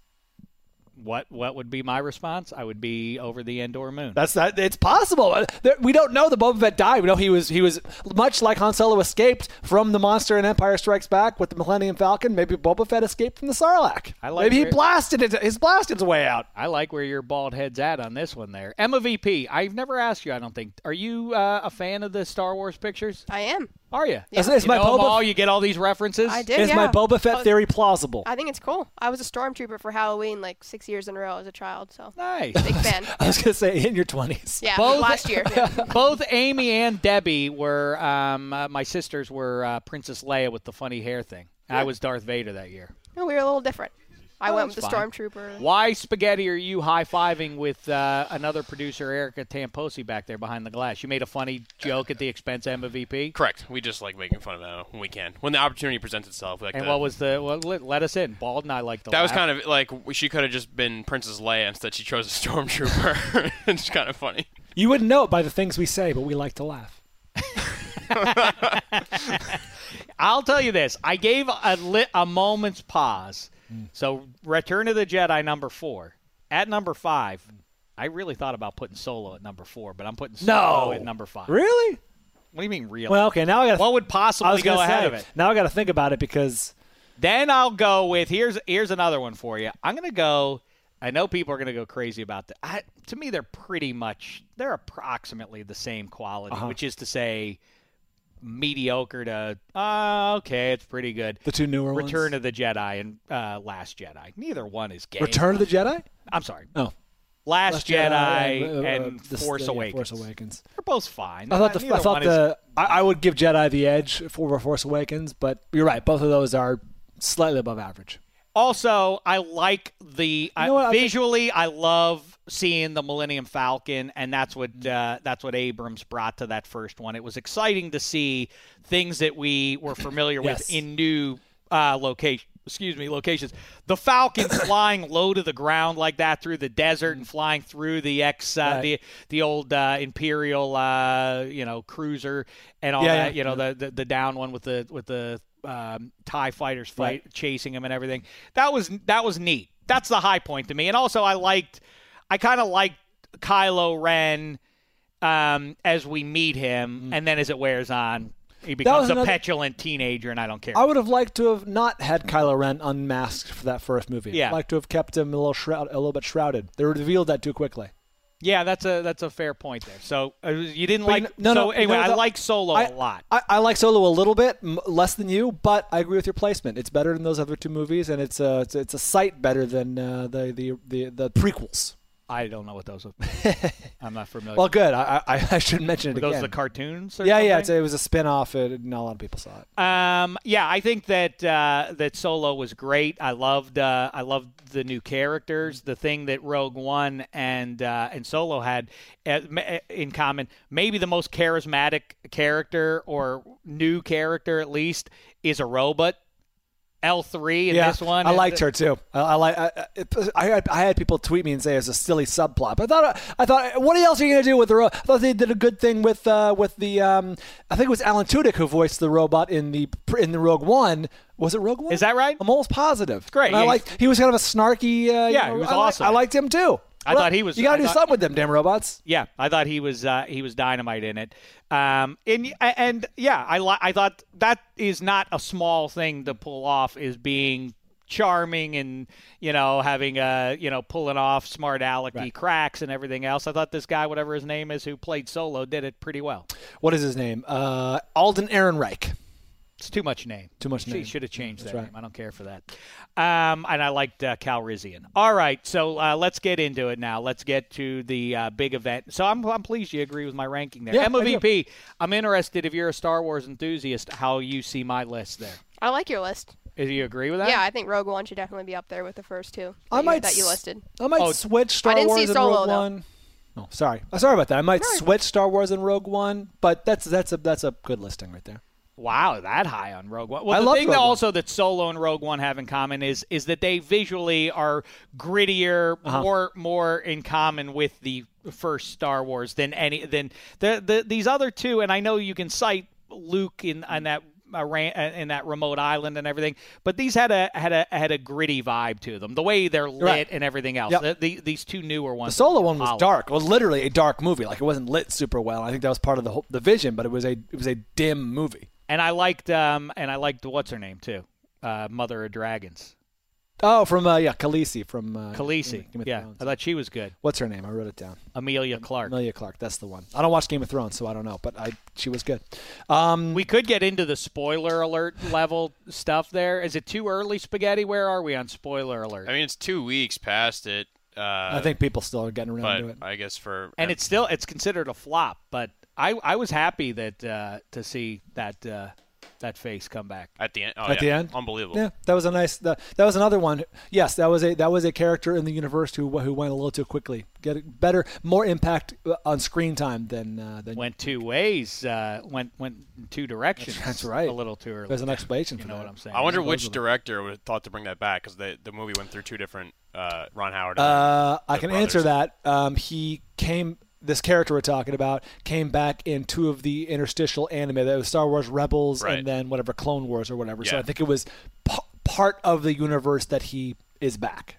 [SPEAKER 1] What what would be my response? I would be over the Endor moon.
[SPEAKER 4] That's that. It's possible. Uh, there- We don't know that Boba Fett died. We know he was he was much like Han Solo escaped from the monster in Empire Strikes Back with the Millennium Falcon. Maybe Boba Fett escaped from the Sarlacc.
[SPEAKER 1] I like
[SPEAKER 4] Maybe he
[SPEAKER 1] where-
[SPEAKER 4] blasted it. His blasted his way out.
[SPEAKER 1] I like where your bald head's at on this one there. Emma V P, I've never asked you, I don't think. Are you uh, a fan of the Star Wars pictures?
[SPEAKER 6] I am.
[SPEAKER 1] Are you?
[SPEAKER 4] Is, is
[SPEAKER 1] You
[SPEAKER 4] my
[SPEAKER 1] know 'em
[SPEAKER 4] Boba
[SPEAKER 1] all? You get all these references?
[SPEAKER 6] I did.
[SPEAKER 4] is
[SPEAKER 6] yeah.
[SPEAKER 4] my Boba Fett
[SPEAKER 6] Oh,
[SPEAKER 4] theory plausible?
[SPEAKER 6] I think it's cool. I was a stormtrooper for Halloween like six years in a row as a child, so
[SPEAKER 1] Nice.
[SPEAKER 6] big fan.
[SPEAKER 4] I was gonna say in your twenties.
[SPEAKER 6] Yeah,
[SPEAKER 1] Both-
[SPEAKER 6] last year. Yeah.
[SPEAKER 1] Both Amy and Debbie were, um, uh, my sisters were uh, Princess Leia with the funny hair thing. I was Darth Vader that year.
[SPEAKER 6] No, we were a little different. I
[SPEAKER 1] Oh,
[SPEAKER 6] went with the
[SPEAKER 1] that's fine.
[SPEAKER 6] Stormtrooper.
[SPEAKER 1] Why spaghetti are you high-fiving with uh, another producer, Erica Tamposi, back there behind the glass? You made a funny joke at the expense of M V P?
[SPEAKER 5] Correct. We just like making fun of Emma when we can. When the opportunity presents itself. We like
[SPEAKER 1] And
[SPEAKER 5] to,
[SPEAKER 1] what was the well, let, let us in. Bald and I like the
[SPEAKER 5] That was
[SPEAKER 1] laugh.
[SPEAKER 5] kind of like she could have just been Princess Leia. Instead, she chose a Stormtrooper. It's kind of funny.
[SPEAKER 4] You wouldn't know it by the things we say, but we like to laugh.
[SPEAKER 1] I'll tell you this. I gave a, li- a moment's pause. Mm. So Return of the Jedi, number four. At number five, I really thought about putting Solo at number four, but I'm putting Solo
[SPEAKER 4] No.
[SPEAKER 1] at number five.
[SPEAKER 4] Really?
[SPEAKER 1] What do you mean really?
[SPEAKER 4] Well, okay, now I got
[SPEAKER 1] what would possibly go ahead
[SPEAKER 4] say,
[SPEAKER 1] of it?
[SPEAKER 4] Now I got to think about it because
[SPEAKER 1] Then I'll go with here's here's another one for you. I'm going to go. I know people are going to go crazy about that. I, to me, they're pretty much they're approximately the same quality,
[SPEAKER 4] Uh-huh.
[SPEAKER 1] which is to say, mediocre to uh, okay, it's pretty good.
[SPEAKER 4] the two newer
[SPEAKER 1] Return
[SPEAKER 4] ones.
[SPEAKER 1] of the Jedi and uh, Last Jedi. Neither one is gay.
[SPEAKER 4] Return of the Jedi?
[SPEAKER 1] I'm sorry.
[SPEAKER 4] Oh.
[SPEAKER 1] Last,
[SPEAKER 4] Last
[SPEAKER 1] Jedi,
[SPEAKER 4] uh, uh,
[SPEAKER 1] and
[SPEAKER 4] uh, this-
[SPEAKER 1] Force
[SPEAKER 4] the, yeah,
[SPEAKER 1] Awakens.
[SPEAKER 4] Force Awakens.
[SPEAKER 1] They're both fine.
[SPEAKER 4] I thought the
[SPEAKER 1] Neither
[SPEAKER 4] I thought
[SPEAKER 1] one is-
[SPEAKER 4] the I, I would give Jedi the edge for Force Awakens, but you're right. Both of those are slightly above average.
[SPEAKER 1] Also, I like the
[SPEAKER 4] You know what,
[SPEAKER 1] I,
[SPEAKER 4] I think-
[SPEAKER 1] visually. I love seeing the Millennium Falcon, and that's what uh, that's what Abrams brought to that first one. It was exciting to see things that we were familiar
[SPEAKER 4] Yes.
[SPEAKER 1] with in new uh, location. Excuse me, locations. The Falcon flying low to the ground like that through the desert and flying through the ex uh,
[SPEAKER 4] Right.
[SPEAKER 1] the the old uh, Imperial uh, you know cruiser and all
[SPEAKER 4] Yeah,
[SPEAKER 1] that.
[SPEAKER 4] yeah,
[SPEAKER 1] you know
[SPEAKER 4] yeah.
[SPEAKER 1] the, the the down one with the with the um, TIE fighters fight
[SPEAKER 4] Right.
[SPEAKER 1] chasing him and everything. That was that was neat. That's the high point to me. And also, I liked, I kind of liked Kylo Ren um, as we meet him, and then as it wears on, he becomes
[SPEAKER 4] was
[SPEAKER 1] a
[SPEAKER 4] another-
[SPEAKER 1] petulant teenager, and I don't care.
[SPEAKER 4] I would have liked to have not had Kylo Ren unmasked for that first movie.
[SPEAKER 1] Yeah.
[SPEAKER 4] I'd like to have kept him a little shroud, a little bit shrouded. They revealed that too quickly.
[SPEAKER 1] yeah, that's a that's a fair point there. So uh, you didn't
[SPEAKER 4] But
[SPEAKER 1] like
[SPEAKER 4] you kn- no,
[SPEAKER 1] so
[SPEAKER 4] no,
[SPEAKER 1] anyway,
[SPEAKER 4] no,
[SPEAKER 1] I
[SPEAKER 4] the-
[SPEAKER 1] like Solo
[SPEAKER 4] I-
[SPEAKER 1] a lot.
[SPEAKER 4] I, I like Solo a little bit, m- less than you, but I agree with your placement. It's better than those other two movies, and it's a it's a, it's a sight better than uh, the, the the the prequels.
[SPEAKER 1] I don't know what those are. I'm not familiar.
[SPEAKER 4] Well, good. I I, I should mention it
[SPEAKER 1] Were
[SPEAKER 4] again.
[SPEAKER 1] those the cartoons? Or
[SPEAKER 4] yeah, yeah.
[SPEAKER 1] something?
[SPEAKER 4] It's, it was a spin-off. It, not a lot of people saw it.
[SPEAKER 1] Um, yeah, I think that uh, that Solo was great. I loved uh, I loved the new characters. The thing that Rogue One and uh, and Solo had uh, ma- in common, maybe the most charismatic character or new character at least, is a robot. L three in
[SPEAKER 4] yeah,
[SPEAKER 1] this one.
[SPEAKER 4] I liked her too. I, I like. I, I, had, I had people tweet me and say it's a silly subplot. But I thought, I thought, what else are you going to do with the? Ro- I thought they did a good thing with uh, with the. Um, I think it was Alan Tudyk who voiced the robot in the in the Rogue One. Was it Rogue One?
[SPEAKER 1] Is that right?
[SPEAKER 4] I'm almost positive.
[SPEAKER 1] great.
[SPEAKER 4] And I
[SPEAKER 1] Yeah,
[SPEAKER 4] liked. He was kind of a snarky. Uh, you
[SPEAKER 1] Yeah,
[SPEAKER 4] know,
[SPEAKER 1] he was
[SPEAKER 4] I, li-
[SPEAKER 1] awesome.
[SPEAKER 4] I liked him too.
[SPEAKER 1] I thought he was-
[SPEAKER 4] You got
[SPEAKER 1] I
[SPEAKER 4] to do
[SPEAKER 1] thought-
[SPEAKER 4] something with them damn robots.
[SPEAKER 1] Yeah, I thought he was uh, he was dynamite in it. Um, and and yeah, I li- I thought that is not a small thing to pull off, is being charming and, you know, having uh you know pulling off smart alecky
[SPEAKER 4] Right.
[SPEAKER 1] cracks and everything else. I thought this guy, whatever his name is, who played Solo, did it pretty well.
[SPEAKER 4] What is his name? Uh, Alden Ehrenreich.
[SPEAKER 1] It's too much name.
[SPEAKER 4] Too much
[SPEAKER 1] She
[SPEAKER 4] name.
[SPEAKER 1] should have changed
[SPEAKER 4] That's
[SPEAKER 1] that
[SPEAKER 4] right.
[SPEAKER 1] name. I don't care for that. Um, and I liked uh, Calrissian. All right, so uh, let's get into it now. Let's get to the uh, big event. So I'm I'm pleased you agree with my ranking there.
[SPEAKER 4] Yeah,
[SPEAKER 1] M V P,
[SPEAKER 4] I
[SPEAKER 1] I'm interested, if you're a Star Wars enthusiast, how you see my list there.
[SPEAKER 6] I like your list.
[SPEAKER 1] Do you agree with that?
[SPEAKER 6] Yeah, I think Rogue One should definitely be up there with the first two that,
[SPEAKER 4] I
[SPEAKER 6] you,
[SPEAKER 4] might
[SPEAKER 6] that you
[SPEAKER 4] s-
[SPEAKER 6] listed.
[SPEAKER 4] I might
[SPEAKER 1] Oh,
[SPEAKER 4] switch Star
[SPEAKER 6] I didn't see
[SPEAKER 4] Wars and
[SPEAKER 6] Solo,
[SPEAKER 4] Rogue
[SPEAKER 6] though.
[SPEAKER 4] One. Oh, sorry. I'm sorry about that. I might
[SPEAKER 6] No, you're
[SPEAKER 4] switch Star Wars and Rogue One, but that's that's a that's a good listing right there.
[SPEAKER 1] Wow, that high on Rogue One. Well,
[SPEAKER 4] I
[SPEAKER 1] the
[SPEAKER 4] love
[SPEAKER 1] thing
[SPEAKER 4] Rogue
[SPEAKER 1] that
[SPEAKER 4] One.
[SPEAKER 1] also that Solo and Rogue One have in common is is that they visually are grittier,
[SPEAKER 4] Uh-huh.
[SPEAKER 1] more more in common with the first Star Wars than any than the, the these other two. And I know you can cite Luke in on that. Uh, ran, uh, in that remote island and everything, but these had a had a had a gritty vibe to them. The way they're lit
[SPEAKER 4] Right.
[SPEAKER 1] and everything else.
[SPEAKER 4] Yep.
[SPEAKER 1] The, the, these two newer
[SPEAKER 4] The
[SPEAKER 1] ones.
[SPEAKER 4] Solo one was
[SPEAKER 1] polished.
[SPEAKER 4] dark. It was literally a dark movie. Like it wasn't lit super well. I think that was part of the whole, the vision, but it was a it was a dim movie.
[SPEAKER 1] And I liked um and I liked what's her name too, uh, Mother of Dragons,
[SPEAKER 4] Oh, from uh, yeah, Khaleesi from uh,
[SPEAKER 1] Khaleesi.
[SPEAKER 4] Game of
[SPEAKER 1] Yeah,
[SPEAKER 4] Thrones.
[SPEAKER 1] I thought she was good.
[SPEAKER 4] What's her name? I wrote it down.
[SPEAKER 1] Amelia Clark.
[SPEAKER 4] Amelia Clark. That's the one. I don't watch Game of Thrones, so I don't know, but I she was good. Um,
[SPEAKER 1] We could get into the spoiler alert level stuff there. Is it too early, Spaghetti? Where are we on spoiler alert?
[SPEAKER 5] I mean, it's two weeks past it. Uh,
[SPEAKER 4] I think people still are getting around to it.
[SPEAKER 5] but I guess for
[SPEAKER 1] and it's still it's considered a flop, but I I was happy that uh, to see that uh, that face come back.
[SPEAKER 5] At the end. Oh,
[SPEAKER 4] At
[SPEAKER 5] yeah.
[SPEAKER 4] the end?
[SPEAKER 5] Unbelievable.
[SPEAKER 4] Yeah, that was a nice. That, that was another one. Yes, that was a that was a character in the universe who who went a little too quickly. Get a better, more impact on screen time than uh, than.
[SPEAKER 1] Went two ways. Uh, went went in two directions.
[SPEAKER 4] That's right.
[SPEAKER 1] A little too early.
[SPEAKER 4] There's an explanation
[SPEAKER 1] You
[SPEAKER 4] for
[SPEAKER 1] know
[SPEAKER 4] that.
[SPEAKER 1] what I'm saying?
[SPEAKER 5] I wonder
[SPEAKER 4] Those
[SPEAKER 5] which
[SPEAKER 4] are the-
[SPEAKER 5] director would thought to bring that back because the the movie went through two different uh, Ron Howard. And
[SPEAKER 4] Uh,
[SPEAKER 5] the
[SPEAKER 4] I can
[SPEAKER 5] brothers.
[SPEAKER 4] answer that. Um, he came. This character we're talking about came back in two of the interstitial anime. That was Star Wars Rebels
[SPEAKER 5] Right.
[SPEAKER 4] and then whatever Clone Wars or whatever. So
[SPEAKER 5] Yeah.
[SPEAKER 4] I think it was p- part of the universe that he is back.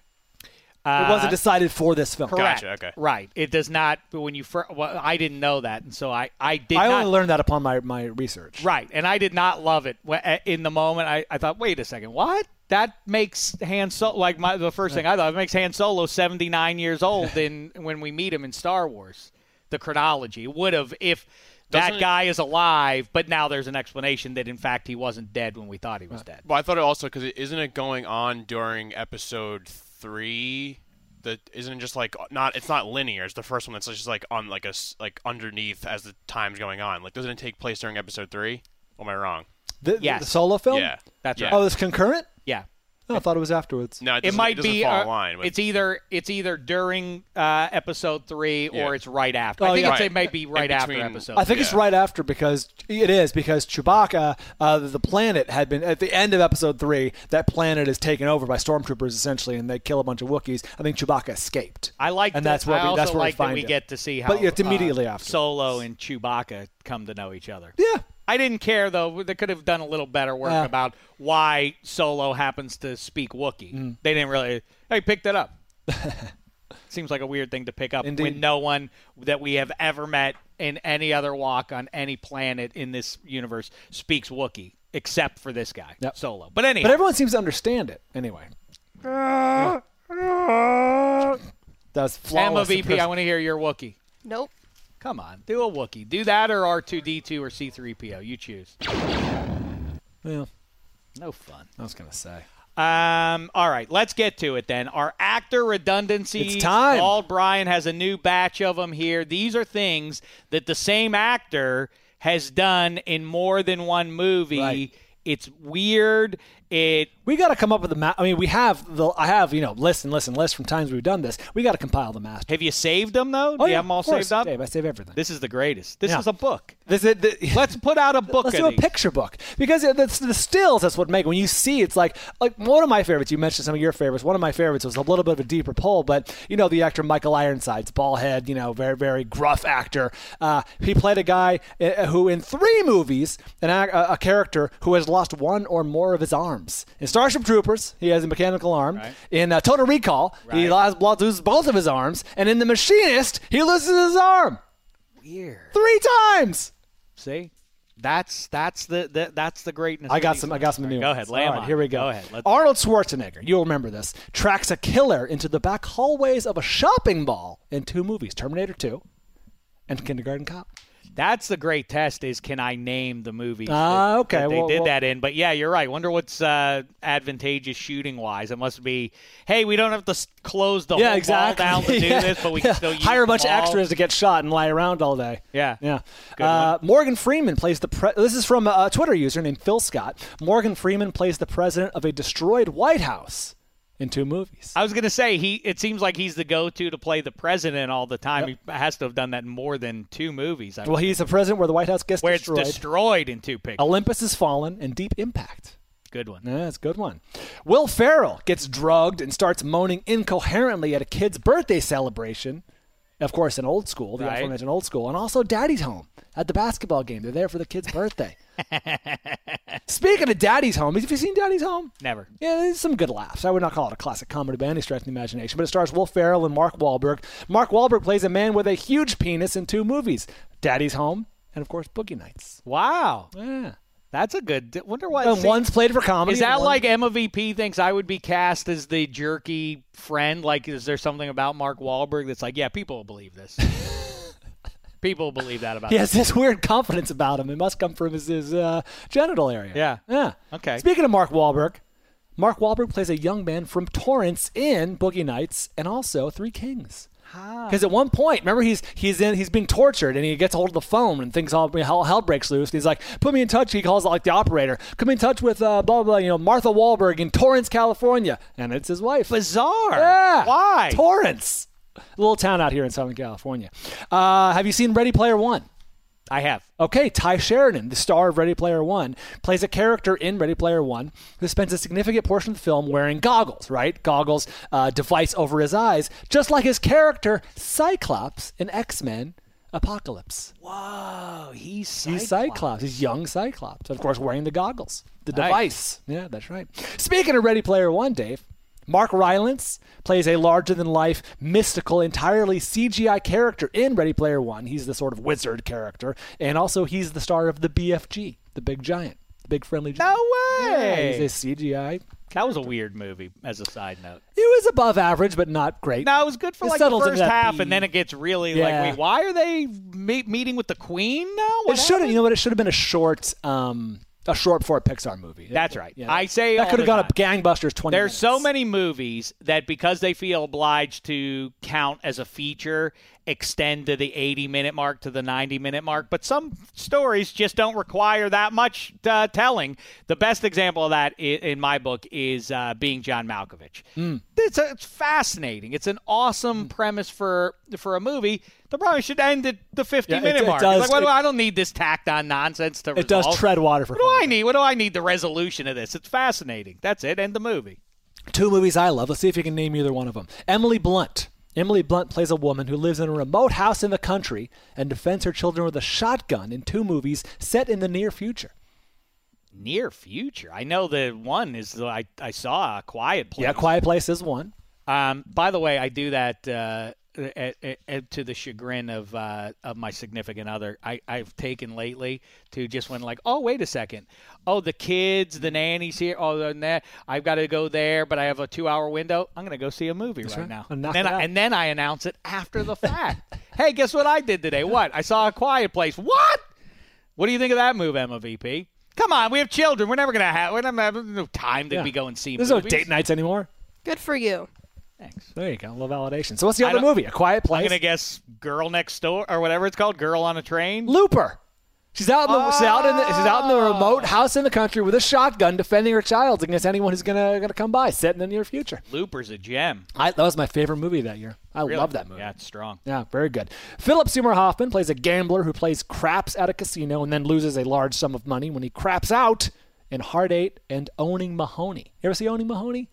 [SPEAKER 1] Uh,
[SPEAKER 4] It wasn't decided for this film.
[SPEAKER 1] Correct.
[SPEAKER 5] Gotcha, okay.
[SPEAKER 1] Right. It does not. When you, fir- well, I didn't know that, and so I, I did
[SPEAKER 4] I
[SPEAKER 1] not.
[SPEAKER 4] only learned that upon my, my research.
[SPEAKER 1] Right, and I did not love it. Wh- In the moment, I, I thought, wait a second, what? That makes Han Solo like my the first thing I thought. It makes Han Solo seventy-nine years old in when we meet him in Star Wars. The chronology would have if
[SPEAKER 5] Doesn't
[SPEAKER 1] that
[SPEAKER 5] it-
[SPEAKER 1] guy is alive, but now there's an explanation that in fact he wasn't dead when we thought he was dead.
[SPEAKER 5] Well, I thought it also because it, isn't it going on during episode three? That isn't it just like not. It's not linear. It's the first one that's just like on like a s- like underneath as the time's going on. Like, doesn't it take place during episode three? Or am I wrong?
[SPEAKER 4] The,
[SPEAKER 1] Yes.
[SPEAKER 4] the solo film?
[SPEAKER 5] Yeah,
[SPEAKER 1] That's
[SPEAKER 5] yeah.
[SPEAKER 1] right.
[SPEAKER 4] Oh, it's concurrent?
[SPEAKER 1] Yeah.
[SPEAKER 4] Oh, I thought it was afterwards.
[SPEAKER 5] No, it,
[SPEAKER 1] It
[SPEAKER 5] doesn't-
[SPEAKER 1] might
[SPEAKER 5] doesn't
[SPEAKER 1] be.
[SPEAKER 5] fall
[SPEAKER 1] uh,
[SPEAKER 5] in line with,
[SPEAKER 1] it's either it's either during uh, episode three or
[SPEAKER 5] Yeah.
[SPEAKER 1] it's right after.
[SPEAKER 4] Oh,
[SPEAKER 1] I think
[SPEAKER 4] yeah.
[SPEAKER 1] it's,
[SPEAKER 5] Right.
[SPEAKER 1] it might be
[SPEAKER 5] In
[SPEAKER 1] right after
[SPEAKER 5] between-
[SPEAKER 1] episode.
[SPEAKER 4] I think it's
[SPEAKER 5] Yeah.
[SPEAKER 4] right after because it is because Chewbacca, uh, the planet had been at the end of episode three. That planet is taken over by stormtroopers essentially, and they kill a bunch of Wookiees. I think Chewbacca escaped.
[SPEAKER 1] I like,
[SPEAKER 4] and
[SPEAKER 1] that-
[SPEAKER 4] that's where
[SPEAKER 1] I
[SPEAKER 4] we,
[SPEAKER 1] also
[SPEAKER 4] that's where
[SPEAKER 1] like
[SPEAKER 4] we find
[SPEAKER 1] that we
[SPEAKER 4] it.
[SPEAKER 1] get to see how.
[SPEAKER 4] But it's immediately
[SPEAKER 1] uh,
[SPEAKER 4] after.
[SPEAKER 1] Solo and Chewbacca come to know each other.
[SPEAKER 4] Yeah,
[SPEAKER 1] I didn't care though. They could have done a little better work
[SPEAKER 4] Yeah.
[SPEAKER 1] about why Solo happens to speak Wookiee.
[SPEAKER 4] Mm.
[SPEAKER 1] They didn't really. Hey, picked it up. Seems like a weird thing to pick up
[SPEAKER 4] Indeed.
[SPEAKER 1] when no one that we have ever met in any other walk on any planet in this universe speaks Wookiee, except for this guy,
[SPEAKER 4] Yep.
[SPEAKER 1] Solo. But anyway,
[SPEAKER 4] but everyone seems to understand it anyway. That's
[SPEAKER 1] Emma
[SPEAKER 4] flawless.
[SPEAKER 1] V P, I want to hear your Wookiee.
[SPEAKER 6] Nope.
[SPEAKER 1] Come on, do a Wookiee. Do that or R two D two or C three P O. You choose.
[SPEAKER 4] Yeah,
[SPEAKER 1] No fun.
[SPEAKER 4] I was gonna say.
[SPEAKER 1] Um, all right, let's get to it then. Our actor redundancies.
[SPEAKER 4] It's time.
[SPEAKER 1] Bald Brian has a new batch of them here. These are things that the same actor has done in more than one movie.
[SPEAKER 4] Right.
[SPEAKER 1] It's weird. It
[SPEAKER 4] We got to come up with a map. I mean, we have the. I have you know list and list and list from times we've done this. We got to compile the master.
[SPEAKER 1] have you saved them though?
[SPEAKER 4] Oh,
[SPEAKER 1] Do you
[SPEAKER 4] yeah,
[SPEAKER 1] have them all
[SPEAKER 4] of course,
[SPEAKER 1] saved up?
[SPEAKER 4] Dave, I save everything.
[SPEAKER 1] This is the greatest. This
[SPEAKER 4] Yeah.
[SPEAKER 1] is a book.
[SPEAKER 4] This is the,
[SPEAKER 1] Let's put out a book.
[SPEAKER 4] Let's
[SPEAKER 1] of
[SPEAKER 4] do a
[SPEAKER 1] these.
[SPEAKER 4] picture book because the, the stills. That's what make when you see it's like like one of my favorites. You mentioned some of your favorites. One of my favorites was a little bit of a deeper pull, but you know the actor Michael Ironsides, bald head, you know, very very gruff actor. Uh, he played a guy uh, who in three movies, an ac- a, a character who has lost one or more of his arms. In Starship Troopers, he has a mechanical arm.
[SPEAKER 1] Right.
[SPEAKER 4] In uh, Total Recall, he
[SPEAKER 1] Right.
[SPEAKER 4] lost, loses both of his arms, and in The Machinist, he loses his arm
[SPEAKER 1] Weird.
[SPEAKER 4] three times.
[SPEAKER 1] See, that's that's the, the that's the greatness.
[SPEAKER 4] I
[SPEAKER 1] of
[SPEAKER 4] got
[SPEAKER 1] these
[SPEAKER 4] some. I
[SPEAKER 1] ones.
[SPEAKER 4] got some
[SPEAKER 1] All
[SPEAKER 4] new
[SPEAKER 1] right, Go
[SPEAKER 4] ones.
[SPEAKER 1] ahead, lay
[SPEAKER 4] All
[SPEAKER 1] 'em
[SPEAKER 4] right,
[SPEAKER 1] on.
[SPEAKER 4] here we go.
[SPEAKER 1] Go ahead. Let's,
[SPEAKER 4] Arnold Schwarzenegger, you'll remember this, tracks a killer into the back hallways of a shopping mall in two movies, Terminator two and Kindergarten Cop.
[SPEAKER 1] That's the great test is can I name the movies
[SPEAKER 4] Ah,
[SPEAKER 1] that,
[SPEAKER 4] okay.
[SPEAKER 1] that they
[SPEAKER 4] Well-
[SPEAKER 1] did
[SPEAKER 4] well-
[SPEAKER 1] that in. But yeah, you're right. Wonder what's uh, advantageous shooting-wise. It must be, hey, we don't have to s- close the
[SPEAKER 4] Yeah,
[SPEAKER 1] whole
[SPEAKER 4] exactly.
[SPEAKER 1] ball down to do
[SPEAKER 4] Yeah.
[SPEAKER 1] this, but we
[SPEAKER 4] Yeah.
[SPEAKER 1] can still use
[SPEAKER 4] hire a
[SPEAKER 1] the
[SPEAKER 4] bunch of
[SPEAKER 1] ball.
[SPEAKER 4] extras to get shot and lie around all day.
[SPEAKER 1] Yeah.
[SPEAKER 4] Yeah.
[SPEAKER 1] Good
[SPEAKER 4] Uh, Morgan Freeman plays the pre- this is from a Twitter user named Phil Scott. Morgan Freeman plays the president of a destroyed White House in two movies.
[SPEAKER 1] I was going to say, he. It seems like he's the go-to to play the president all the time.
[SPEAKER 4] Yep.
[SPEAKER 1] He has to have done that in more than two movies. I
[SPEAKER 4] Well, he's the president where the White House gets
[SPEAKER 1] where
[SPEAKER 4] destroyed.
[SPEAKER 1] it's destroyed in two pictures.
[SPEAKER 4] Olympus has fallen and Deep Impact.
[SPEAKER 1] Good one.
[SPEAKER 4] Yeah, that's a good one. Will Ferrell gets drugged and starts moaning incoherently at a kid's birthday celebration. Of course, in Old School, the
[SPEAKER 1] Right.
[SPEAKER 4] aforementioned Old School, and also Daddy's Home at the basketball game. They're there for the kid's birthday. Speaking of Daddy's Home, have you seen Daddy's Home?
[SPEAKER 1] Never.
[SPEAKER 4] Yeah, there's some good laughs. I would not call it a classic comedy by any stretch of the imagination, but it stars Will Ferrell and Mark Wahlberg. Mark Wahlberg plays a man with a huge penis in two movies, Daddy's Home and, of course, Boogie Nights.
[SPEAKER 1] Wow.
[SPEAKER 4] Yeah.
[SPEAKER 1] That's a good. Wonder what.
[SPEAKER 4] And
[SPEAKER 1] see-
[SPEAKER 4] one's played for comedy.
[SPEAKER 1] Is that
[SPEAKER 4] and one-
[SPEAKER 1] like Emma V P thinks I would be cast as the jerky friend? Like, is there something about Mark Wahlberg that's like, yeah, people will believe this. People will believe that about
[SPEAKER 4] He
[SPEAKER 1] him.
[SPEAKER 4] has this weird confidence about him. It must come from his, his uh, genital area.
[SPEAKER 1] Yeah.
[SPEAKER 4] Yeah.
[SPEAKER 1] Okay.
[SPEAKER 4] Speaking of Mark Wahlberg, Mark Wahlberg plays a young man from Torrance in Boogie Nights and also Three Kings. Because at one point, remember, he's he's in he's being tortured, and he gets a hold of the phone, and things all hell, hell breaks loose. And he's like, "Put me in touch." He calls like the operator. "Put me in touch with uh, blah, blah blah, you know, Martha Wahlberg in Torrance, California," and it's his wife.
[SPEAKER 1] Bizarre.
[SPEAKER 4] Yeah.
[SPEAKER 1] Why?
[SPEAKER 4] Torrance, a little town out here in Southern California. Uh, have you seen Ready Player One?
[SPEAKER 1] I have.
[SPEAKER 4] Okay, Ty Sheridan, the star of Ready Player One, plays a character in Ready Player One who spends a significant portion of the film wearing goggles, right? Goggles, uh, device over his eyes, just like his character Cyclops in X-Men Apocalypse.
[SPEAKER 1] Whoa, he's Cyclops.
[SPEAKER 4] He's Cyclops. He's young Cyclops. Of course, wearing the goggles, the
[SPEAKER 1] Nice.
[SPEAKER 4] device. Yeah, that's right. Speaking of Ready Player One, Dave, Mark Rylance plays a larger-than-life, mystical, entirely C G I character in Ready Player One. He's the sort of wizard character, and also he's the star of the B F G, the Big Giant, the Big Friendly Giant.
[SPEAKER 1] No way.
[SPEAKER 4] Yeah, he's a C G I.
[SPEAKER 1] That was a weird movie, as a side note.
[SPEAKER 4] It was above average, but not great.
[SPEAKER 1] No, it was good for
[SPEAKER 4] It
[SPEAKER 1] like the
[SPEAKER 4] settled into
[SPEAKER 1] first
[SPEAKER 4] that
[SPEAKER 1] half,
[SPEAKER 4] B.
[SPEAKER 1] and then it gets really
[SPEAKER 4] Yeah.
[SPEAKER 1] like, wait, why are they me- meeting with the Queen now? What
[SPEAKER 4] It should have,
[SPEAKER 1] happened?
[SPEAKER 4] you know what? It should have been a short, um, a short for a Pixar movie.
[SPEAKER 1] That's right.
[SPEAKER 4] Yeah,
[SPEAKER 1] I say
[SPEAKER 4] that
[SPEAKER 1] all
[SPEAKER 4] could have
[SPEAKER 1] the
[SPEAKER 4] got a gangbusters twenty.
[SPEAKER 1] There's
[SPEAKER 4] minutes.
[SPEAKER 1] so many movies that because they feel obliged to count as a feature, extend to the eighty minute mark to the ninety minute mark. But some stories just don't require that much uh, telling. The best example of that i- in my book is uh, Being John Malkovich.
[SPEAKER 4] Mm.
[SPEAKER 1] It's, a, it's fascinating. It's an awesome premise for for a movie. The probably should end at the fifty
[SPEAKER 4] Yeah, it-
[SPEAKER 1] minute
[SPEAKER 4] it
[SPEAKER 1] mark.
[SPEAKER 4] does-
[SPEAKER 1] It's like, what do
[SPEAKER 4] it-
[SPEAKER 1] I I don't need this tacked on nonsense to
[SPEAKER 4] It does
[SPEAKER 1] resolve.
[SPEAKER 4] tread water for.
[SPEAKER 1] What do I need? What do I need the resolution of this? It's fascinating. That's it. End the movie.
[SPEAKER 4] Two movies I love. Let's see if you can name either one of them. Emily Blunt. Emily Blunt plays a woman who lives in a remote house in the country and defends her children with a shotgun in two movies set in the near future.
[SPEAKER 1] Near future. I know the one is I I saw a Quiet Place.
[SPEAKER 4] Yeah, Quiet Place is one.
[SPEAKER 1] Um, by the way, I do that uh, at, at, at, to the chagrin of uh, of my significant other. I, I've taken lately to just when like, oh wait a second, oh the kids, the nanny's here. Oh, the na- I've got to go there, but I have a two hour window. I'm gonna go see a movie right,
[SPEAKER 4] right.
[SPEAKER 1] now.
[SPEAKER 4] And
[SPEAKER 1] And
[SPEAKER 4] knock
[SPEAKER 1] then
[SPEAKER 4] it
[SPEAKER 1] I,
[SPEAKER 4] out.
[SPEAKER 1] and then I announce it after the fact. Hey, guess what I did today? What? I saw A Quiet Place. What? What do you think of that move, Emma V P? Come on, we have children. We're never gonna have. We're never having no time to
[SPEAKER 4] Yeah.
[SPEAKER 1] be going see
[SPEAKER 4] There's no
[SPEAKER 1] movies.
[SPEAKER 4] date nights anymore.
[SPEAKER 6] Good for you.
[SPEAKER 1] Thanks.
[SPEAKER 4] There you go. A little validation. So what's the
[SPEAKER 1] I
[SPEAKER 4] other
[SPEAKER 1] don't-
[SPEAKER 4] movie? A Quiet Place.
[SPEAKER 1] I'm gonna guess Girl Next Door or whatever it's called. Girl on a Train.
[SPEAKER 4] Looper. She's out in the she's out in the she's out in the
[SPEAKER 1] Oh.
[SPEAKER 4] remote house in the country with a shotgun defending her child against anyone who's gonna gonna come by, set in the near future.
[SPEAKER 1] Looper's a gem.
[SPEAKER 4] I, that was my favorite movie that year. I
[SPEAKER 1] Really?
[SPEAKER 4] love that movie.
[SPEAKER 1] Yeah, it's strong.
[SPEAKER 4] Yeah, very good. Philip Seymour Hoffman plays a gambler who plays craps at a casino and then loses a large sum of money when he craps out in Hard Eight and Owning Mahoney. You ever see Owning Mahoney?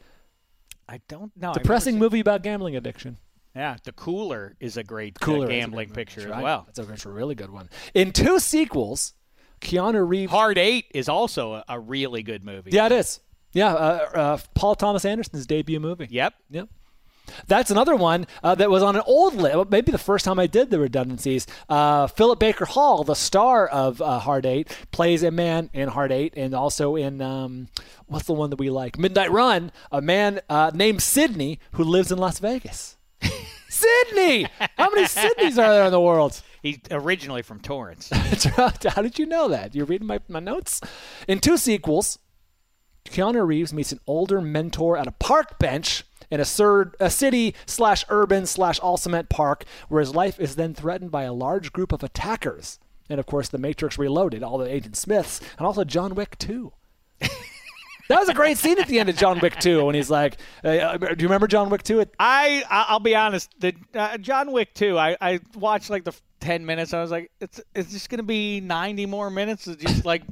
[SPEAKER 1] I don't know.
[SPEAKER 4] Depressing movie about gambling addiction.
[SPEAKER 1] Yeah, The Cooler is a great uh,
[SPEAKER 4] Cooler is a
[SPEAKER 1] gambling
[SPEAKER 4] great movie,
[SPEAKER 1] picture
[SPEAKER 4] that's
[SPEAKER 1] as
[SPEAKER 4] right.
[SPEAKER 1] well.
[SPEAKER 4] That's a, that's a really good one. In two sequels, Keanu Reeves.
[SPEAKER 1] Hard Eight is also a, a really good movie.
[SPEAKER 4] Yeah, it is. Yeah, uh, uh, Paul Thomas Anderson's debut movie.
[SPEAKER 1] Yep.
[SPEAKER 4] Yep. That's another one uh, that was on an old list. Maybe the first time I did the redundancies. Uh, Philip Baker Hall, the star of uh, Hard Eight, plays a man in Hard Eight and also in, um, what's the one that we like? Midnight Run, a man uh, named Sidney who lives in Las Vegas. Sydney! How many Sydneys are there in the world?
[SPEAKER 1] He's originally from Torrance.
[SPEAKER 4] That's right. How did you know that? You're reading my, my notes? In two sequels, Keanu Reeves meets an older mentor at a park bench in a, sur- a city slash urban slash all cement park where his life is then threatened by a large group of attackers. And of course, The Matrix Reloaded, all the Agent Smiths, and also John Wick two. That was a great scene at the end of John Wick two when he's like, uh, do you remember John Wick two?
[SPEAKER 1] I I- I'll be honest. The uh, John Wick two. I, I watched like the f- ten minutes. I was like, it's it's just gonna be ninety more minutes of just like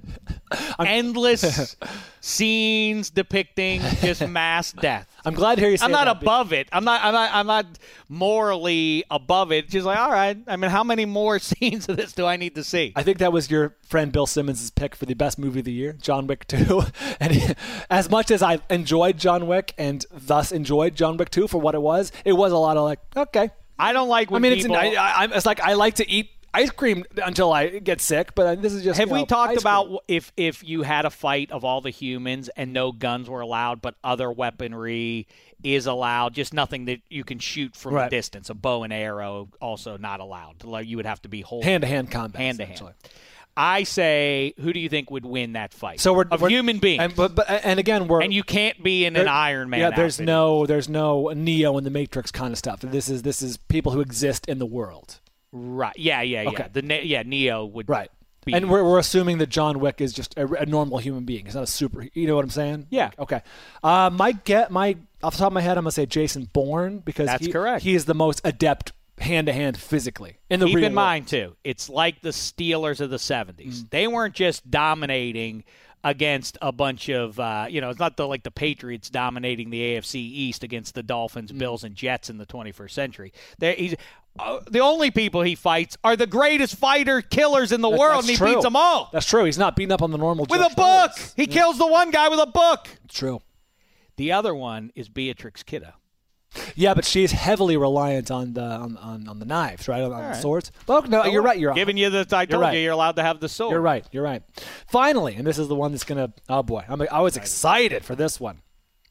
[SPEAKER 1] endless scenes depicting just mass death.
[SPEAKER 4] I'm glad to hear you say
[SPEAKER 1] I'm not
[SPEAKER 4] that.
[SPEAKER 1] above it. I'm not. I'm not. I'm not morally above it. Just like, all right. I mean, how many more scenes of this do I need to see?
[SPEAKER 4] I think that was your friend Bill Simmons' pick for the best movie of the year, John Wick two. And he, as much as I enjoyed John Wick and thus enjoyed John Wick two for what it was, it was a lot of like, okay.
[SPEAKER 1] I don't like
[SPEAKER 4] I
[SPEAKER 1] when
[SPEAKER 4] mean,
[SPEAKER 1] people.
[SPEAKER 4] it's, an, I, I, it's like I like to eat ice cream until I get sick, but this is just.
[SPEAKER 1] Have
[SPEAKER 4] you
[SPEAKER 1] we
[SPEAKER 4] know,
[SPEAKER 1] talked
[SPEAKER 4] ice
[SPEAKER 1] about
[SPEAKER 4] cream.
[SPEAKER 1] if if you had a fight of all the humans and no guns were allowed, but other weaponry is allowed, just nothing that you can shoot from
[SPEAKER 4] Right.
[SPEAKER 1] a distance, a bow and arrow also not allowed. Like you would have to be holding
[SPEAKER 4] hand to hand combat?
[SPEAKER 1] hand to hand.
[SPEAKER 4] essentially.
[SPEAKER 1] I say, who do you think would win that fight?
[SPEAKER 4] So we're
[SPEAKER 1] of
[SPEAKER 4] we're,
[SPEAKER 1] human beings,
[SPEAKER 4] and, but, but and again we're
[SPEAKER 1] and you can't be in an
[SPEAKER 4] there-
[SPEAKER 1] Iron Man.
[SPEAKER 4] Yeah, there's
[SPEAKER 1] outfit.
[SPEAKER 4] no there's no Neo in the Matrix kind of stuff. This is this is people who exist in the world.
[SPEAKER 1] right. Yeah, yeah, yeah.
[SPEAKER 4] Okay.
[SPEAKER 1] The Ne- yeah Neo would
[SPEAKER 4] Right.
[SPEAKER 1] be.
[SPEAKER 4] And we're, we're assuming that John Wick is just a, a normal human being. He's not a super. You know what I'm saying?
[SPEAKER 1] Yeah.
[SPEAKER 4] Okay. Uh, my get my off the top of my head, I'm gonna say Jason Bourne because
[SPEAKER 1] That's
[SPEAKER 4] he,
[SPEAKER 1] correct.
[SPEAKER 4] He is the most adept hand to hand physically in the
[SPEAKER 1] Keep
[SPEAKER 4] real
[SPEAKER 1] in
[SPEAKER 4] world.
[SPEAKER 1] mind too, it's like the Steelers of the seventies.
[SPEAKER 4] Mm.
[SPEAKER 1] They weren't just dominating against a bunch of, uh, you know, it's not the like the Patriots dominating the A F C East against the Dolphins,
[SPEAKER 4] Mm.
[SPEAKER 1] Bills, and Jets in the twenty-first century. They're, he's, uh, the only people he fights are the greatest fighter killers in the
[SPEAKER 4] That-
[SPEAKER 1] world,
[SPEAKER 4] that's
[SPEAKER 1] and he
[SPEAKER 4] true.
[SPEAKER 1] beats them all
[SPEAKER 4] That's true. He's not beating up on the normal
[SPEAKER 1] with
[SPEAKER 4] Joe
[SPEAKER 1] a book.
[SPEAKER 4] Schmoes.
[SPEAKER 1] He kills the one guy with a book.
[SPEAKER 4] It's true.
[SPEAKER 1] The other one is Beatrix Kiddo.
[SPEAKER 4] Yeah, but she's heavily reliant on the on, on, on the knives, right? On, on the
[SPEAKER 1] right.
[SPEAKER 4] swords. Oh no, you're right. You're
[SPEAKER 1] Giving you the, I told
[SPEAKER 4] right.
[SPEAKER 1] you, you're allowed to have the sword.
[SPEAKER 4] You're right. You're right. Finally, and this is the one that's gonna. Oh boy, I'm, I was excited for this one.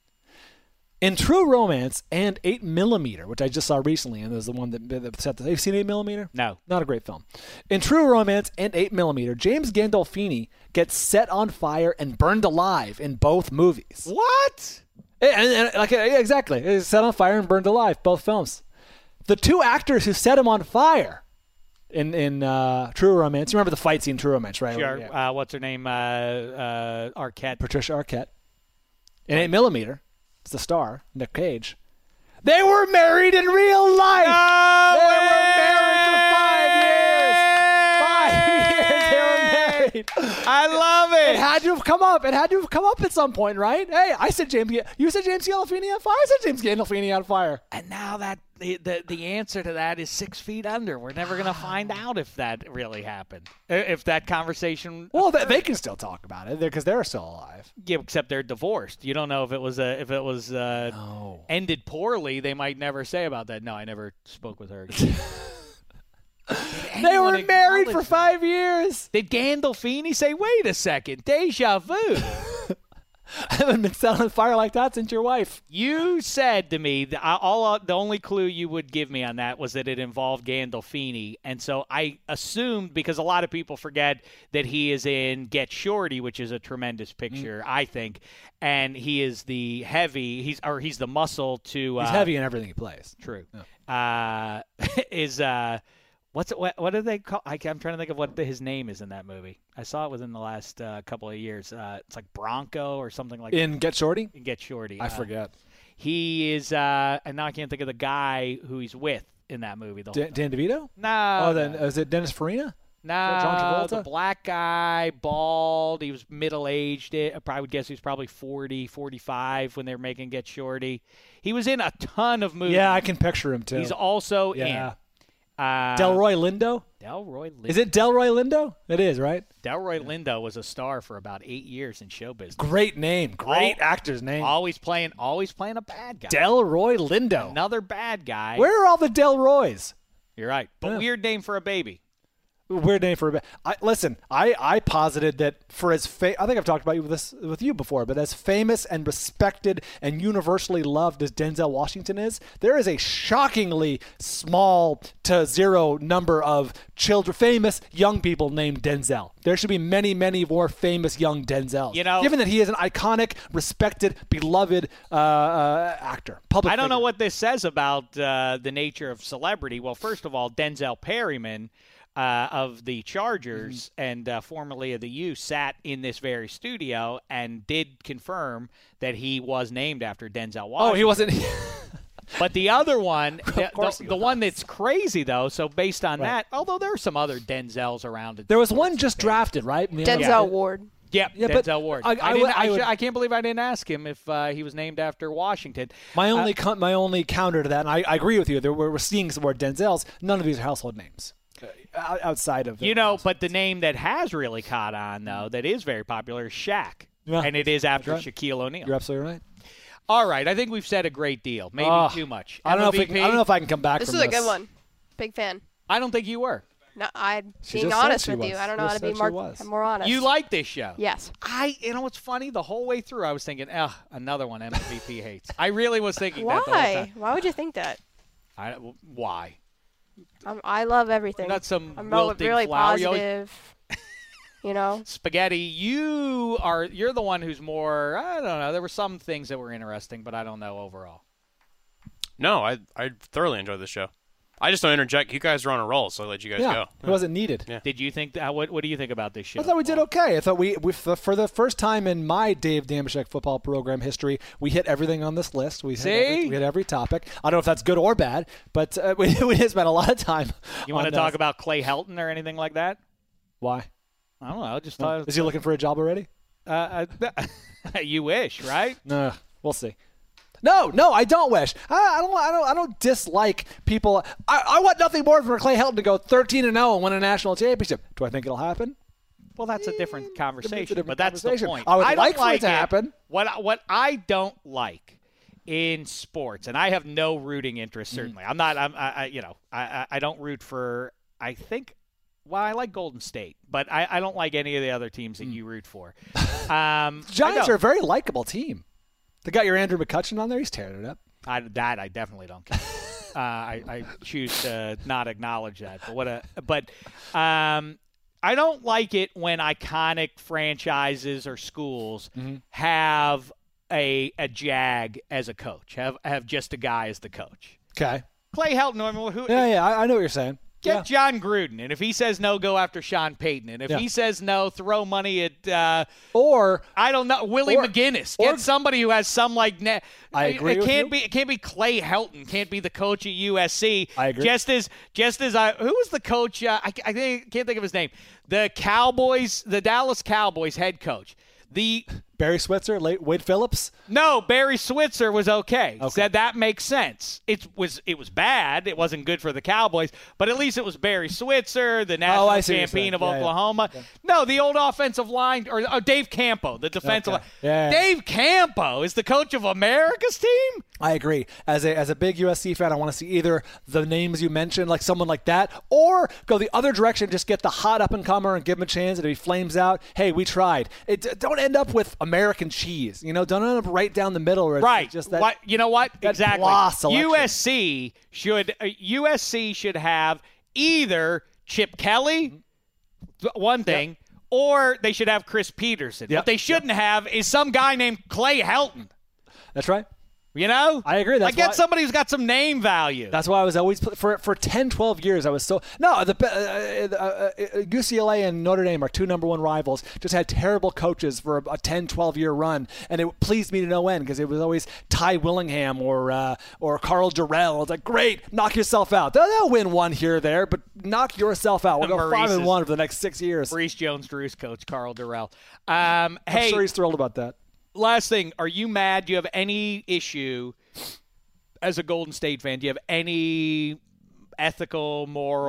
[SPEAKER 4] In True Romance and eight millimeter, which I just saw recently, and there's the one that, that set the. Have you seen eight millimeter?
[SPEAKER 1] No.
[SPEAKER 4] Not a great film. In True Romance and eight millimeter, James Gandolfini gets set on fire and burned alive in both movies.
[SPEAKER 1] What?
[SPEAKER 4] And, and, and, like yeah, exactly, he's set on fire and burned alive, both films. The two actors who set him on fire in in uh, True Romance. You remember the fight scene in True Romance, right?
[SPEAKER 1] Sure.
[SPEAKER 4] Yeah.
[SPEAKER 1] Uh, what's her name? Uh, uh, Arquette.
[SPEAKER 4] Patricia Arquette. In eight millimeter, it's the star, Nick Cage. They were married in real life.
[SPEAKER 1] No
[SPEAKER 4] they
[SPEAKER 1] way!
[SPEAKER 4] were married for five years. Five years they were married.
[SPEAKER 1] I love
[SPEAKER 4] It
[SPEAKER 1] it.
[SPEAKER 4] had to have come up. It had to have come up at some point, right? Hey, I said James. You said James Gandolfini on fire. I said James Gandolfini on fire.
[SPEAKER 1] And now that the, the the answer to that is six feet under. We're never gonna find out if that really happened. I- If that conversation.
[SPEAKER 4] Well, they, they can still talk about it because they're still alive.
[SPEAKER 1] Yeah, except they're divorced. You don't know if it was a if it was uh,
[SPEAKER 4] No.
[SPEAKER 1] ended poorly. They might never say about that. No, I never spoke with her again. Did
[SPEAKER 4] They were
[SPEAKER 1] anyone
[SPEAKER 4] married for
[SPEAKER 1] acknowledge
[SPEAKER 4] five years.
[SPEAKER 1] Did Gandolfini say, "Wait a second, deja vu"?
[SPEAKER 4] I haven't been set on fire like that since your wife.
[SPEAKER 1] You said to me that I, all the only clue you would give me on that was that it involved Gandolfini, and so I assumed, because a lot of people forget that he is in Get Shorty, which is a tremendous picture, I think, and he is the heavy, he's or he's the muscle to.
[SPEAKER 4] He's
[SPEAKER 1] uh,
[SPEAKER 4] heavy in everything he plays.
[SPEAKER 1] True. Uh, is uh, what's it, what, what do they call? I, I'm trying to think of what the, his name is in that movie. I saw it within the last uh, couple of years. Uh, it's like Bronco or something like that.
[SPEAKER 4] In Get Shorty?
[SPEAKER 1] In Get Shorty.
[SPEAKER 4] I
[SPEAKER 1] uh,
[SPEAKER 4] forget.
[SPEAKER 1] He is, uh, and now I can't think of the guy who he's with in that movie. The whole
[SPEAKER 4] Dan, Dan DeVito?
[SPEAKER 1] no,
[SPEAKER 4] oh, then
[SPEAKER 1] no,
[SPEAKER 4] is it Dennis Farina?
[SPEAKER 1] no,
[SPEAKER 4] John Travolta?
[SPEAKER 1] the black guy, bald. He was middle aged. I probably would guess he was probably forty, forty-five when they were making Get Shorty. He was in a ton of movies.
[SPEAKER 4] Yeah, I can picture him too.
[SPEAKER 1] He's also
[SPEAKER 4] yeah.
[SPEAKER 1] in. Uh,
[SPEAKER 4] Delroy Lindo?
[SPEAKER 1] Delroy Lindo.
[SPEAKER 4] Is it Delroy Lindo? It is, right?
[SPEAKER 1] Delroy Lindo was a star for about eight years in show business.
[SPEAKER 4] Great name. Great
[SPEAKER 1] Al-
[SPEAKER 4] actor's name.
[SPEAKER 1] Always playing, always playing a bad guy.
[SPEAKER 4] Delroy Lindo.
[SPEAKER 1] Another bad guy.
[SPEAKER 4] Where are all the Delroys?
[SPEAKER 1] You're right, but
[SPEAKER 4] Yeah.
[SPEAKER 1] weird name for a baby.
[SPEAKER 4] Weird name for a bit. I listen. I, I posited that for as fa- I think I've talked about you with this with you before, but as famous and respected and universally loved as Denzel Washington is, there is a shockingly small to zero number of children, famous young people named Denzel. There should be many, many more famous young Denzels.
[SPEAKER 1] You know-
[SPEAKER 4] given that he is an iconic, respected, beloved uh, uh, actor, public.
[SPEAKER 1] I don't know
[SPEAKER 4] figure.
[SPEAKER 1] what this says about uh, the nature of celebrity. Well, first of all, Denzel Perryman uh, of the Chargers
[SPEAKER 4] Mm-hmm.
[SPEAKER 1] and uh, formerly of the U sat in this very studio and did confirm that he was named after Denzel Washington.
[SPEAKER 4] Oh, he wasn't.
[SPEAKER 1] But the other one, the,
[SPEAKER 4] course
[SPEAKER 1] the,
[SPEAKER 4] he
[SPEAKER 1] the
[SPEAKER 4] was.
[SPEAKER 1] one that's crazy, though, so based on
[SPEAKER 4] Right.
[SPEAKER 1] that, although there are some other Denzels around.
[SPEAKER 4] There was one just drafted, right? In the
[SPEAKER 6] Denzel
[SPEAKER 4] Yeah.
[SPEAKER 6] Ward.
[SPEAKER 1] Yep,
[SPEAKER 4] Yeah, but
[SPEAKER 1] Denzel Ward.
[SPEAKER 4] I-
[SPEAKER 1] I,
[SPEAKER 4] I
[SPEAKER 1] didn't,
[SPEAKER 4] would-
[SPEAKER 1] I,
[SPEAKER 4] I would-
[SPEAKER 1] should- I can't believe I didn't ask him if uh, he was named after Washington.
[SPEAKER 4] My only
[SPEAKER 1] Uh,
[SPEAKER 4] con- my only counter to that, and I, I agree with you. There we're, we're seeing some more Denzels. None of these are household names uh, outside of
[SPEAKER 1] You know, but the name that has really caught on, though, that is very popular is Shaq.
[SPEAKER 4] Yeah,
[SPEAKER 1] and it is after
[SPEAKER 4] that's right.
[SPEAKER 1] Shaquille O'Neal.
[SPEAKER 4] You're absolutely right.
[SPEAKER 1] All right, I think we've said a great deal. Maybe
[SPEAKER 4] Oh,
[SPEAKER 1] too much.
[SPEAKER 4] I don't know if we
[SPEAKER 1] M V P?
[SPEAKER 4] can, I don't know if I can come back
[SPEAKER 6] This
[SPEAKER 4] from
[SPEAKER 6] is a
[SPEAKER 4] this.
[SPEAKER 6] good one. Big fan.
[SPEAKER 1] I don't think you were.
[SPEAKER 6] No, I'm
[SPEAKER 4] She
[SPEAKER 6] being
[SPEAKER 4] just said
[SPEAKER 6] honest
[SPEAKER 4] she
[SPEAKER 6] with
[SPEAKER 4] was.
[SPEAKER 6] you. I don't
[SPEAKER 4] She
[SPEAKER 6] know how
[SPEAKER 4] just
[SPEAKER 6] to be
[SPEAKER 4] said
[SPEAKER 6] more,
[SPEAKER 4] she was.
[SPEAKER 6] more honest.
[SPEAKER 1] You like this show.
[SPEAKER 6] Yes.
[SPEAKER 1] I, you know what's funny? The whole way through, I was thinking, ugh, another one M V P hates. I really was thinking that the whole
[SPEAKER 6] Why?
[SPEAKER 1] time.
[SPEAKER 6] Why would you think that?
[SPEAKER 1] I, why?
[SPEAKER 6] I'm, I love everything.
[SPEAKER 1] You're not some
[SPEAKER 6] I'm
[SPEAKER 1] wilting
[SPEAKER 6] really
[SPEAKER 1] flower. You always-
[SPEAKER 6] positive. You know?
[SPEAKER 1] Spaghetti, you are you're the one who's more, I don't know, there were some things that were interesting, but I don't know overall.
[SPEAKER 5] No, I I thoroughly enjoyed this show. I just don't interject. You guys are on a roll, so I let you guys
[SPEAKER 4] yeah,
[SPEAKER 5] go.
[SPEAKER 4] it wasn't needed.
[SPEAKER 5] Yeah.
[SPEAKER 1] Did you think that, what what do you think about this show?
[SPEAKER 4] I thought we did okay. I thought we, we for the first time in my Dave Dameshek football program history, we hit everything on this list. We
[SPEAKER 1] See?
[SPEAKER 4] hit every, we hit every topic. I don't know if that's good or bad, but uh, we we spent a lot of time.
[SPEAKER 1] You want to talk about Clay Helton or anything like that?
[SPEAKER 4] Why?
[SPEAKER 1] I don't know. I just thought
[SPEAKER 4] Is he looking for a job already?
[SPEAKER 1] Uh, uh, you wish, right?
[SPEAKER 4] No, we'll see. No, no, I don't wish. I, I don't. I don't. I don't dislike people. I, I want nothing more for Clay Helton to go thirteen and zero and win a national championship. Do I think it'll happen?
[SPEAKER 1] Well, that's a different conversation.
[SPEAKER 4] It's a different
[SPEAKER 1] but that's
[SPEAKER 4] conversation.
[SPEAKER 1] the point.
[SPEAKER 4] I would
[SPEAKER 1] don't
[SPEAKER 4] like for
[SPEAKER 1] like
[SPEAKER 4] it to happen.
[SPEAKER 1] What what I don't like in sports, and I have no rooting interest. Certainly, mm. I'm not. I'm. I, I you know. I, I don't root for. I think. Well, I like Golden State, but I, I don't like any of the other teams that mm. you root for. Um,
[SPEAKER 4] Giants are a very likable team. They got your Andrew McCutcheon on there. He's tearing it up.
[SPEAKER 1] I, that I definitely don't care. uh, I, I choose to not acknowledge that. But what a but um, I don't like it when iconic franchises or schools mm-hmm. have a a jag as a coach. Have have just a guy as the coach.
[SPEAKER 4] Okay.
[SPEAKER 1] Clay Helton. Who,
[SPEAKER 4] yeah, yeah, I, I know what you're saying.
[SPEAKER 1] Get
[SPEAKER 4] yeah.
[SPEAKER 1] John Gruden, and if he says no, go after Sean Payton. And if
[SPEAKER 4] yeah.
[SPEAKER 1] he says no, throw money at uh,
[SPEAKER 4] or
[SPEAKER 1] I don't know Willie or, McGinnis. Get or, somebody who has some like. Ne-
[SPEAKER 4] I agree.
[SPEAKER 1] It
[SPEAKER 4] with
[SPEAKER 1] can't
[SPEAKER 4] you.
[SPEAKER 1] be. It can't be Clay Helton. Can't be the coach at U S C.
[SPEAKER 4] I agree.
[SPEAKER 1] Just as just as I who was the coach? Uh, I I think, can't think of his name. The Cowboys, the Dallas Cowboys head coach. The
[SPEAKER 4] Barry Switzer, late Wade Phillips.
[SPEAKER 1] No, Barry Switzer was okay.
[SPEAKER 4] okay.
[SPEAKER 1] Said that makes sense. It was it was bad. It wasn't good for the Cowboys, but at least it was Barry Switzer, the national
[SPEAKER 4] oh,
[SPEAKER 1] champion of
[SPEAKER 4] yeah,
[SPEAKER 1] Oklahoma.
[SPEAKER 4] Yeah.
[SPEAKER 1] No, the old offensive line or oh, Dave Campo, the defensive
[SPEAKER 4] okay.
[SPEAKER 1] line.
[SPEAKER 4] Yeah.
[SPEAKER 1] Dave Campo is the coach of America's team.
[SPEAKER 4] I agree. As a as a big U S C fan, I want to see either the names you mentioned, like someone like that, or go the other direction. Just get the hot up and comer and give him a chance. And if he flames out, hey, we tried. It, don't end up with American cheese. You know, don't end up right down the middle. Where it's
[SPEAKER 1] right.
[SPEAKER 4] Just that.
[SPEAKER 1] What, you know what? Exactly. U S C should uh, U S C should have either Chip Kelly, one thing, yep. or they should have Chris Peterson.
[SPEAKER 4] Yep.
[SPEAKER 1] What they shouldn't yep. have is some guy named Clay Helton.
[SPEAKER 4] That's right.
[SPEAKER 1] You know?
[SPEAKER 4] I agree. That's
[SPEAKER 1] I get
[SPEAKER 4] why,
[SPEAKER 1] somebody who's got some name value.
[SPEAKER 4] That's why I was always, for for ten, twelve years, I was so, no, the uh, uh, uh, U C L A and Notre Dame are two number one rivals, just had terrible coaches for a ten, twelve-year run, and it pleased me to no end because it was always Ty Willingham or uh, or Carl Durrell. It's like, great, knock yourself out. They'll, they'll win one here or there, but knock yourself out. We'll go
[SPEAKER 1] Maurice
[SPEAKER 4] five and one for the next six years.
[SPEAKER 1] Maurice Jones-Drew's coach, Carl Durrell. Um,
[SPEAKER 4] I'm
[SPEAKER 1] hey,
[SPEAKER 4] sure he's thrilled about that.
[SPEAKER 1] Last thing, are you mad? Do you have any issue as a Golden State fan? Do you have any ethical,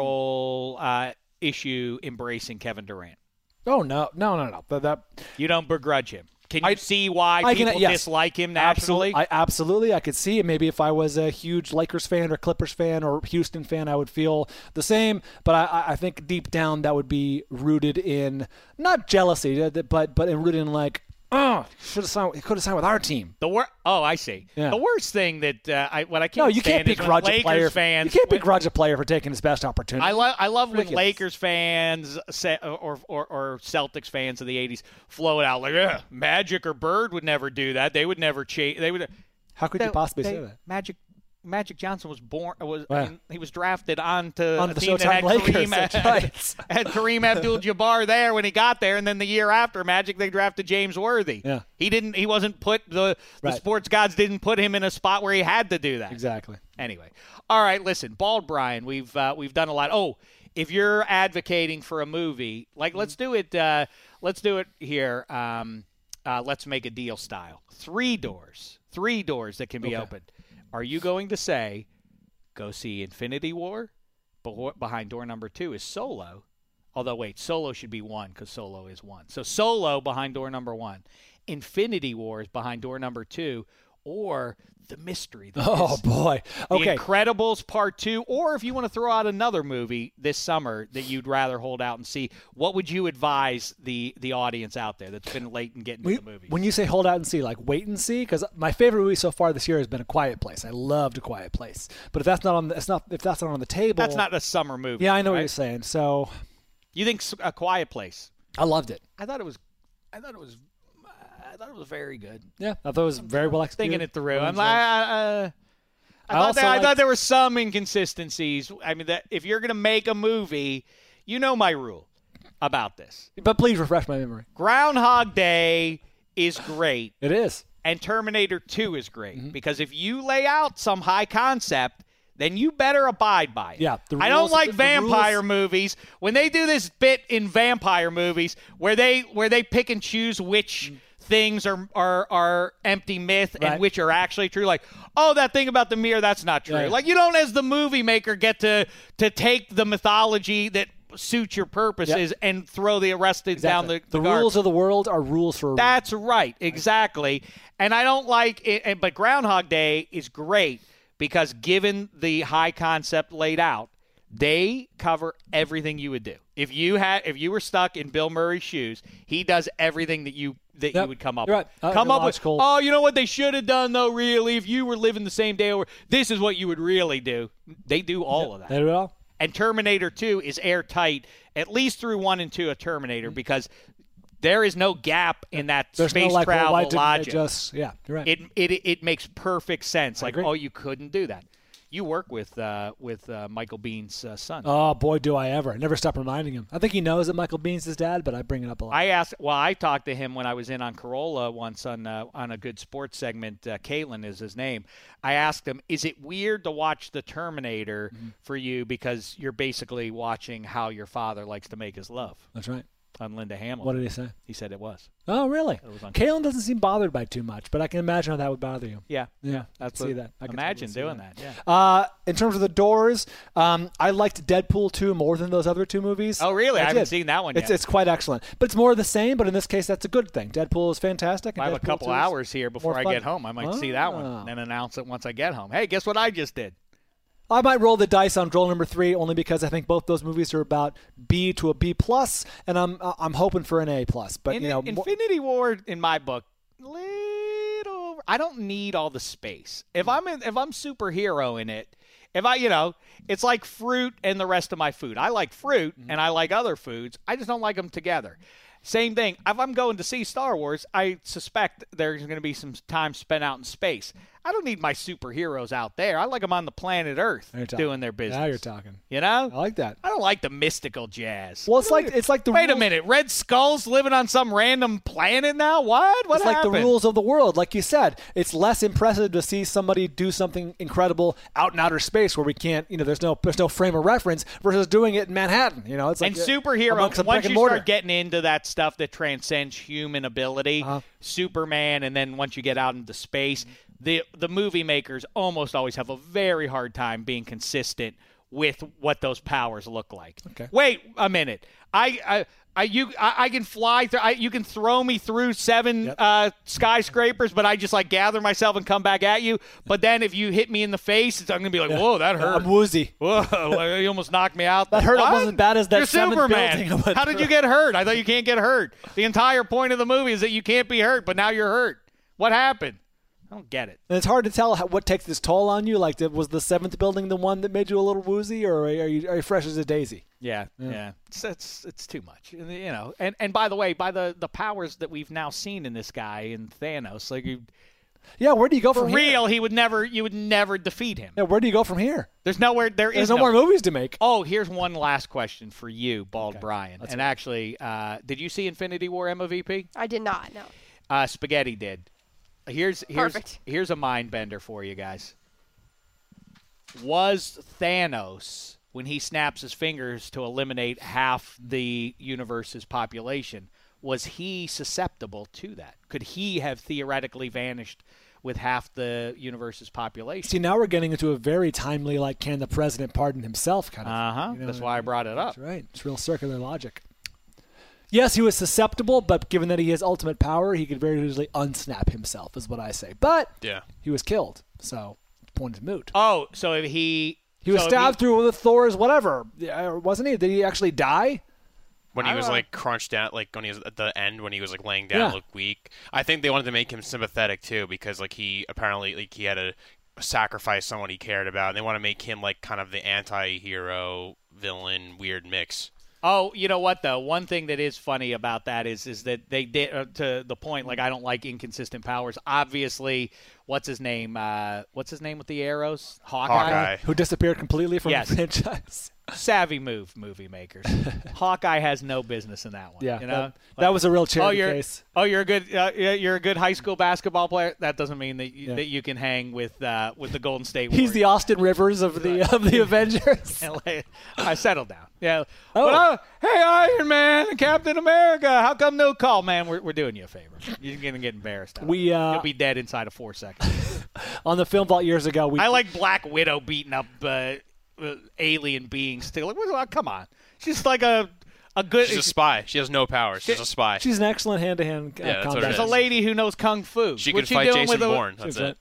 [SPEAKER 1] moral uh, issue embracing Kevin Durant?
[SPEAKER 4] Oh, no. No, no, no. That, that
[SPEAKER 1] You don't begrudge him. Can you
[SPEAKER 4] I,
[SPEAKER 1] see why
[SPEAKER 4] I
[SPEAKER 1] people
[SPEAKER 4] can, yes.
[SPEAKER 1] dislike him nationally?
[SPEAKER 4] Absolutely. I, absolutely. I could see it. Maybe if I was a huge Lakers fan or Clippers fan or Houston fan, I would feel the same. But I, I think deep down that would be rooted in not jealousy, but but rooted in like, oh, should have signed. He could have signed with our team.
[SPEAKER 1] The wor- Oh, I see.
[SPEAKER 4] Yeah.
[SPEAKER 1] The worst thing that uh, I what I can't
[SPEAKER 4] no, you
[SPEAKER 1] stand
[SPEAKER 4] can't
[SPEAKER 1] is
[SPEAKER 4] begrudge
[SPEAKER 1] when
[SPEAKER 4] a
[SPEAKER 1] Lakers
[SPEAKER 4] player.
[SPEAKER 1] fans.
[SPEAKER 4] You can't
[SPEAKER 1] when,
[SPEAKER 4] begrudge a player for taking his best opportunity.
[SPEAKER 1] I love I love when
[SPEAKER 4] Ridiculous.
[SPEAKER 1] Lakers fans say, or, or or Celtics fans of the eighties float out like, Ugh, Magic or Bird would never do that. They would never chase. They would.
[SPEAKER 4] How could
[SPEAKER 1] they,
[SPEAKER 4] you possibly
[SPEAKER 1] they,
[SPEAKER 4] say that?
[SPEAKER 1] Magic. Magic Johnson was born. Was
[SPEAKER 4] Wow.
[SPEAKER 1] I mean, he was drafted onto
[SPEAKER 4] On
[SPEAKER 1] a
[SPEAKER 4] the
[SPEAKER 1] team that
[SPEAKER 4] Showtime
[SPEAKER 1] had
[SPEAKER 4] Lakers,
[SPEAKER 1] Kareem,
[SPEAKER 4] that's
[SPEAKER 1] had,
[SPEAKER 4] right.
[SPEAKER 1] had Kareem Abdul-Jabbar there when he got there, and then the year after Magic, they drafted James Worthy.
[SPEAKER 4] Yeah.
[SPEAKER 1] he didn't. He wasn't put the the
[SPEAKER 4] Right.
[SPEAKER 1] sports gods didn't put him in a spot where he had to do that.
[SPEAKER 4] Exactly.
[SPEAKER 1] Anyway, all right. Listen, Bald Brian, we've uh, we've done a lot. Oh, if you're advocating for a movie, like let's do it. Uh, let's do it here. Um, uh, let's make a deal style. Three doors. Three doors that can be
[SPEAKER 4] Okay.
[SPEAKER 1] opened. Are you going to say, go see Infinity War? But behind door number two is Solo. Although, wait, Solo should be one because Solo is one. So Solo behind door number one. Infinity War is behind door number two. Or The Mystery. That
[SPEAKER 4] Oh,
[SPEAKER 1] is
[SPEAKER 4] boy. Okay.
[SPEAKER 1] The Incredibles Part two. Or if you want to throw out another movie this summer that you'd rather hold out and see, what would you advise the, the audience out there that's been late in getting
[SPEAKER 4] We-
[SPEAKER 1] to the movies?
[SPEAKER 4] When you say hold out and see, like wait and see, because my favorite movie so far this year has been A Quiet Place. I loved A Quiet Place, but if that's not on, the, it's not if that's not on the table.
[SPEAKER 1] That's not a summer movie.
[SPEAKER 4] Yeah, I know
[SPEAKER 1] right?
[SPEAKER 4] what you're saying. So
[SPEAKER 1] You think A Quiet Place?
[SPEAKER 4] I loved it.
[SPEAKER 1] I thought it was, I thought it was, I thought it was very good.
[SPEAKER 4] Yeah, I thought it was very well executed.
[SPEAKER 1] Thinking it through, I'm
[SPEAKER 4] Well,
[SPEAKER 1] like, I, uh, I,
[SPEAKER 4] I
[SPEAKER 1] thought
[SPEAKER 4] also
[SPEAKER 1] there, I
[SPEAKER 4] liked-
[SPEAKER 1] thought there were some inconsistencies. I mean, that if you're gonna make a movie, you know my rule about this.
[SPEAKER 4] But please refresh my memory.
[SPEAKER 1] Groundhog Day is great,
[SPEAKER 4] It is.
[SPEAKER 1] and Terminator two is great
[SPEAKER 4] Mm-hmm.
[SPEAKER 1] because if you lay out some high concept, then you better abide by it.
[SPEAKER 4] Yeah, the
[SPEAKER 1] I don't
[SPEAKER 4] rules-
[SPEAKER 1] like
[SPEAKER 4] the
[SPEAKER 1] vampire
[SPEAKER 4] rules-
[SPEAKER 1] movies when they do this bit in vampire movies where they where they pick and choose which things are are, are empty myth
[SPEAKER 4] Right.
[SPEAKER 1] and which are actually true. Like, oh, that thing about the mirror, that's not true.
[SPEAKER 4] Yeah, yeah.
[SPEAKER 1] Like, you don't, as the movie maker, get to to take the mythology that suits your purposes and throw the rest of down the,
[SPEAKER 4] Exactly.
[SPEAKER 1] the
[SPEAKER 4] the
[SPEAKER 1] garbage.
[SPEAKER 4] rules of the world are rules for a reason.
[SPEAKER 1] That's right, exactly. And I don't like it, and- but Groundhog Day is great because given the high concept laid out, they cover everything you would do. If you had, if you were stuck in Bill Murray's shoes, he does everything that you that
[SPEAKER 4] Yep.
[SPEAKER 1] you would come up
[SPEAKER 4] You're
[SPEAKER 1] with.
[SPEAKER 4] right. Uh,
[SPEAKER 1] come
[SPEAKER 4] you're
[SPEAKER 1] up with.
[SPEAKER 4] logical.
[SPEAKER 1] Oh, you know what they should have done though? Really, if you were living the same day over, this is what you would really do. They do all of that.
[SPEAKER 4] They do it all.
[SPEAKER 1] And Terminator two is airtight, at least through one and two of Terminator, because there is no gap in that
[SPEAKER 4] There's
[SPEAKER 1] space
[SPEAKER 4] no like, well,
[SPEAKER 1] travel
[SPEAKER 4] why didn't they
[SPEAKER 1] logic.
[SPEAKER 4] just yeah, you're right.
[SPEAKER 1] It, it it makes perfect sense. Like,
[SPEAKER 4] agree.
[SPEAKER 1] oh, you couldn't do that. You work with uh, with uh, Michael Bean's uh, son.
[SPEAKER 4] oh boy, do I ever! I never stop reminding him. I think he knows that Michael Bean's his dad, but I bring it up a lot.
[SPEAKER 1] I asked. Well, I talked to him when I was in on Corolla once on uh, on a Good Sports segment. Uh, Caitlin is his name. I asked him, "Is it weird to watch the Terminator
[SPEAKER 4] Mm-hmm.
[SPEAKER 1] for you because you're basically watching how your father likes to make his love
[SPEAKER 4] That's right.
[SPEAKER 1] on Linda Hamilton?"
[SPEAKER 4] What did he say?
[SPEAKER 1] He said it was.
[SPEAKER 4] Oh, really?
[SPEAKER 1] was on-
[SPEAKER 4] Kalen doesn't seem bothered by it too much, but I can imagine how that would bother you.
[SPEAKER 1] Yeah,
[SPEAKER 4] Yeah,
[SPEAKER 1] that's
[SPEAKER 4] I can see
[SPEAKER 1] what-
[SPEAKER 4] that. I can
[SPEAKER 1] imagine
[SPEAKER 4] totally see
[SPEAKER 1] doing that. Yeah.
[SPEAKER 4] Uh, in terms of the doors, um, I liked Deadpool two more than those other two movies.
[SPEAKER 1] Oh, really? I haven't
[SPEAKER 4] did.
[SPEAKER 1] seen that one
[SPEAKER 4] It's
[SPEAKER 1] yet.
[SPEAKER 4] it's quite excellent, but it's more of the same. But in this case, that's a good thing. Deadpool is fantastic. And
[SPEAKER 1] I have a
[SPEAKER 4] Deadpool
[SPEAKER 1] couple
[SPEAKER 4] two is
[SPEAKER 1] hours here before
[SPEAKER 4] more
[SPEAKER 1] I
[SPEAKER 4] fun.
[SPEAKER 1] get home. I might see that one
[SPEAKER 4] Ah.
[SPEAKER 1] and then announce it once I get home. Hey, guess what I just did?
[SPEAKER 4] I might roll the dice on Joel number three only because I think both those movies are about B to a B plus, and I'm I'm hoping for an A plus. But
[SPEAKER 1] In,
[SPEAKER 4] you know, mo-
[SPEAKER 1] Infinity War, in my book, little. I don't need all the space. If I'm in, if I'm superhero in it, if I, you know, it's like fruit and the rest of my food. I like fruit and I like other foods. I just don't like them together. Same thing. If I'm going to see Star Wars, I suspect there's going to be some time spent out in space. I don't need my superheroes out there. I like them on the planet Earth
[SPEAKER 4] Now you're talking.
[SPEAKER 1] doing their business.
[SPEAKER 4] Now you're talking.
[SPEAKER 1] You know?
[SPEAKER 4] I like that.
[SPEAKER 1] I don't like the mystical jazz.
[SPEAKER 4] Well, it's like it's like the
[SPEAKER 1] Wait a
[SPEAKER 4] rules-
[SPEAKER 1] minute. Red Skull's living on some random planet now? What? What
[SPEAKER 4] It's like
[SPEAKER 1] happened?
[SPEAKER 4] the rules of the world. Like you said, it's less impressive to see somebody do something incredible out in outer space where we can't, you know, there's no there's no frame of reference versus doing it in Manhattan. You know, it's like
[SPEAKER 1] And
[SPEAKER 4] uh,
[SPEAKER 1] superhero,
[SPEAKER 4] amongst some
[SPEAKER 1] once
[SPEAKER 4] brick and
[SPEAKER 1] you
[SPEAKER 4] mortar.
[SPEAKER 1] start getting into that stuff that transcends human ability,
[SPEAKER 4] Uh-huh.
[SPEAKER 1] Superman, and then once you get out into space, the the movie makers almost always have a very hard time being consistent with what those powers look like.
[SPEAKER 4] Okay.
[SPEAKER 1] Wait a minute. I I, I you I, I can fly through. I, you can throw me through seven
[SPEAKER 4] Yep.
[SPEAKER 1] uh, skyscrapers, but I just like gather myself and come back at you. But then if you hit me in the face, it's, I'm gonna be like, whoa, that hurt.
[SPEAKER 4] I'm woozy.
[SPEAKER 1] Whoa, you almost knocked me out.
[SPEAKER 4] That hurt
[SPEAKER 1] What?
[SPEAKER 4] almost as bad as that
[SPEAKER 1] You're
[SPEAKER 4] seventh
[SPEAKER 1] Superman.
[SPEAKER 4] building I went
[SPEAKER 1] How did
[SPEAKER 4] through.
[SPEAKER 1] you get hurt? I thought you can't get hurt. The entire point of the movie is that you can't be hurt, but now you're hurt. What happened? I don't get it.
[SPEAKER 4] And it's hard to tell how, what takes this toll on you. Like, did- was the seventh building the one that made you a little woozy, or are you, are you fresh as a daisy?
[SPEAKER 1] Yeah, yeah. It's, it's it's too much, And, you know. And and by the way, by the the powers that we've now seen in this guy in Thanos, like you,
[SPEAKER 4] Yeah, where do you go
[SPEAKER 1] for
[SPEAKER 4] from
[SPEAKER 1] real,
[SPEAKER 4] here?
[SPEAKER 1] he would never, you would never defeat him.
[SPEAKER 4] Yeah, where do you go from here?
[SPEAKER 1] There's nowhere. There
[SPEAKER 4] There's
[SPEAKER 1] is
[SPEAKER 4] no more
[SPEAKER 1] nowhere.
[SPEAKER 4] movies to make.
[SPEAKER 1] Oh, here's one last question for you, Bald
[SPEAKER 4] Okay,
[SPEAKER 1] Brian.
[SPEAKER 4] let's
[SPEAKER 1] And
[SPEAKER 4] hear it.
[SPEAKER 1] actually, uh, did you see Infinity War M V P?
[SPEAKER 6] I did not. No.
[SPEAKER 1] Uh, Spaghetti did. Here's here's
[SPEAKER 6] Perfect.
[SPEAKER 1] here's a mind bender for you guys. Was Thanos, when he snaps his fingers to eliminate half the universe's population, was he susceptible to that? Could he have theoretically vanished with half the universe's population?
[SPEAKER 4] See, now we're getting into a very timely, like, can the president pardon himself kind of.
[SPEAKER 1] Uh huh.
[SPEAKER 4] you know
[SPEAKER 1] That's
[SPEAKER 4] what
[SPEAKER 1] why I
[SPEAKER 4] mean?
[SPEAKER 1] brought it up.
[SPEAKER 4] That's right. It's real circular logic. Yes, he was susceptible, but given that he has ultimate power, he could very easily unsnap himself, is what I say. But
[SPEAKER 5] Yeah.
[SPEAKER 4] he was killed, so the point is moot.
[SPEAKER 1] Oh, so if he
[SPEAKER 4] He was
[SPEAKER 1] so if
[SPEAKER 4] stabbed through with Thor's whatever, Yeah, wasn't he? Did he actually die?
[SPEAKER 5] When he
[SPEAKER 1] I
[SPEAKER 5] was
[SPEAKER 1] don't-
[SPEAKER 5] like crunched down, like when he was at the end, when he was like laying down,
[SPEAKER 4] Yeah.
[SPEAKER 5] looked weak. I think they wanted to make him sympathetic too, because like he apparently like he had to sacrifice someone he cared about, and they want to make him like kind of the anti-hero villain weird mix.
[SPEAKER 1] Oh, you know what though? One thing that is funny about that is is that they did uh, to the point. Like I don't like inconsistent powers. Obviously, what's his name? Uh, what's his name with the arrows? Hawkeye.
[SPEAKER 5] Hawkeye.
[SPEAKER 4] Who disappeared completely from
[SPEAKER 1] Yes.
[SPEAKER 4] the franchise.
[SPEAKER 1] Savvy move, movie makers. Hawkeye has no business in that one.
[SPEAKER 4] Yeah,
[SPEAKER 1] you know?
[SPEAKER 4] that, that was a real
[SPEAKER 1] Oh,
[SPEAKER 4] charity
[SPEAKER 1] you're
[SPEAKER 4] case.
[SPEAKER 1] oh, you're a good uh, yeah, you're a good high school basketball player. That doesn't mean that you,
[SPEAKER 4] Yeah.
[SPEAKER 1] that you can hang with uh, with the Golden State Warriors.
[SPEAKER 4] He's the Austin Rivers of the of the Avengers.
[SPEAKER 1] I settle down. Yeah.
[SPEAKER 4] Oh.
[SPEAKER 1] But, uh, hey, Iron Man, Captain America. How come no call, man? We're we're doing you a favor. You're gonna get embarrassed. Out of
[SPEAKER 4] We,
[SPEAKER 1] it.
[SPEAKER 4] uh,
[SPEAKER 1] You'll be dead inside of four seconds.
[SPEAKER 4] On the Film Vault years ago, we
[SPEAKER 1] I like Black Widow beating up uh, uh, alien beings too. Like, what, come on, she's like a a good.
[SPEAKER 5] She's a spy. She has no powers. She's a spy.
[SPEAKER 4] she's an excellent hand-to-hand uh,
[SPEAKER 5] Yeah, that's what
[SPEAKER 4] combat.
[SPEAKER 5] it
[SPEAKER 1] She's a
[SPEAKER 5] is.
[SPEAKER 1] lady who knows kung fu.
[SPEAKER 5] She
[SPEAKER 1] What
[SPEAKER 5] could fight
[SPEAKER 1] doing
[SPEAKER 5] Jason
[SPEAKER 1] with a-
[SPEAKER 5] Bourne. That's
[SPEAKER 4] That's
[SPEAKER 5] it.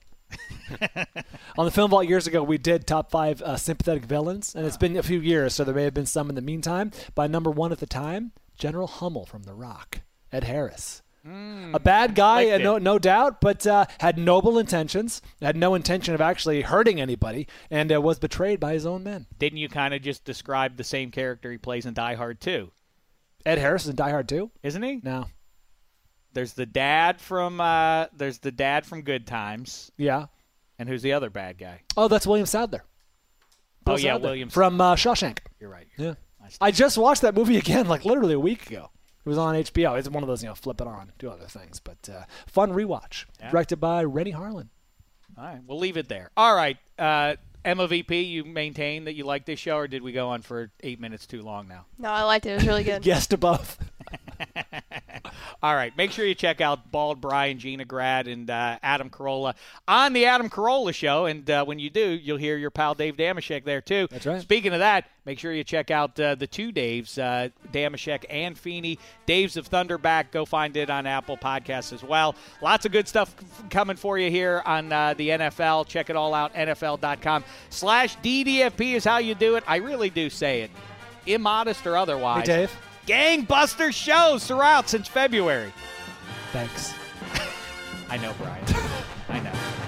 [SPEAKER 4] On the Film Vault years ago, we did top five uh, sympathetic villains, and it's been a few years, so there may have been some in the meantime. By number one at the time, General Hummel from The Rock, Ed Harris. A bad guy,
[SPEAKER 1] liked
[SPEAKER 4] uh, no,
[SPEAKER 1] it.
[SPEAKER 4] no doubt, but uh, had noble intentions, had no intention of actually hurting anybody, and uh, was betrayed by his own men.
[SPEAKER 1] Didn't you kind of just describe the same character he plays in Die Hard too?
[SPEAKER 4] Ed Harris is in Die Hard too?
[SPEAKER 1] Isn't he?
[SPEAKER 4] No.
[SPEAKER 1] There's the dad from uh, there's the dad from Good Times,
[SPEAKER 4] Yeah.
[SPEAKER 1] and who's the other bad guy?
[SPEAKER 4] Oh, that's William Sadler.
[SPEAKER 1] Oh,
[SPEAKER 4] Bill
[SPEAKER 1] yeah,
[SPEAKER 4] Sadler.
[SPEAKER 1] William
[SPEAKER 4] From uh, Shawshank.
[SPEAKER 1] You're right.
[SPEAKER 4] Yeah.
[SPEAKER 1] I st-
[SPEAKER 4] I just watched that movie again, like literally a week ago. It was on H B O. It's one of those, you know, flip it on, do other things. But uh, fun rewatch.
[SPEAKER 1] Yeah.
[SPEAKER 4] Directed by Rennie Harlan.
[SPEAKER 1] All right, we'll leave it there. All right, uh, Emma V P, you maintain that you like this show, or did we go on for eight minutes too long now?
[SPEAKER 6] No, I liked it. It was really good.
[SPEAKER 4] Guest above.
[SPEAKER 1] All right, make sure you check out Bald Brian, Gina Grad, and uh, Adam Carolla on the Adam Carolla Show. And uh, when you do, you'll hear your pal Dave Damashek there, too.
[SPEAKER 4] That's right.
[SPEAKER 1] Speaking of that, make sure you check out uh, the two Daves, uh, Damashek and Feeney. Daves of Thunderback. Go find it on Apple Podcasts as well. Lots of good stuff c- coming for you here on uh, the N F L. Check it all out. N F L dot com slash D D F P is how you do it. I really do say it. Immodest or otherwise.
[SPEAKER 4] Hey, Dave.
[SPEAKER 1] Gangbuster shows throughout since February.
[SPEAKER 4] Thanks.
[SPEAKER 1] I know, Brian. I know.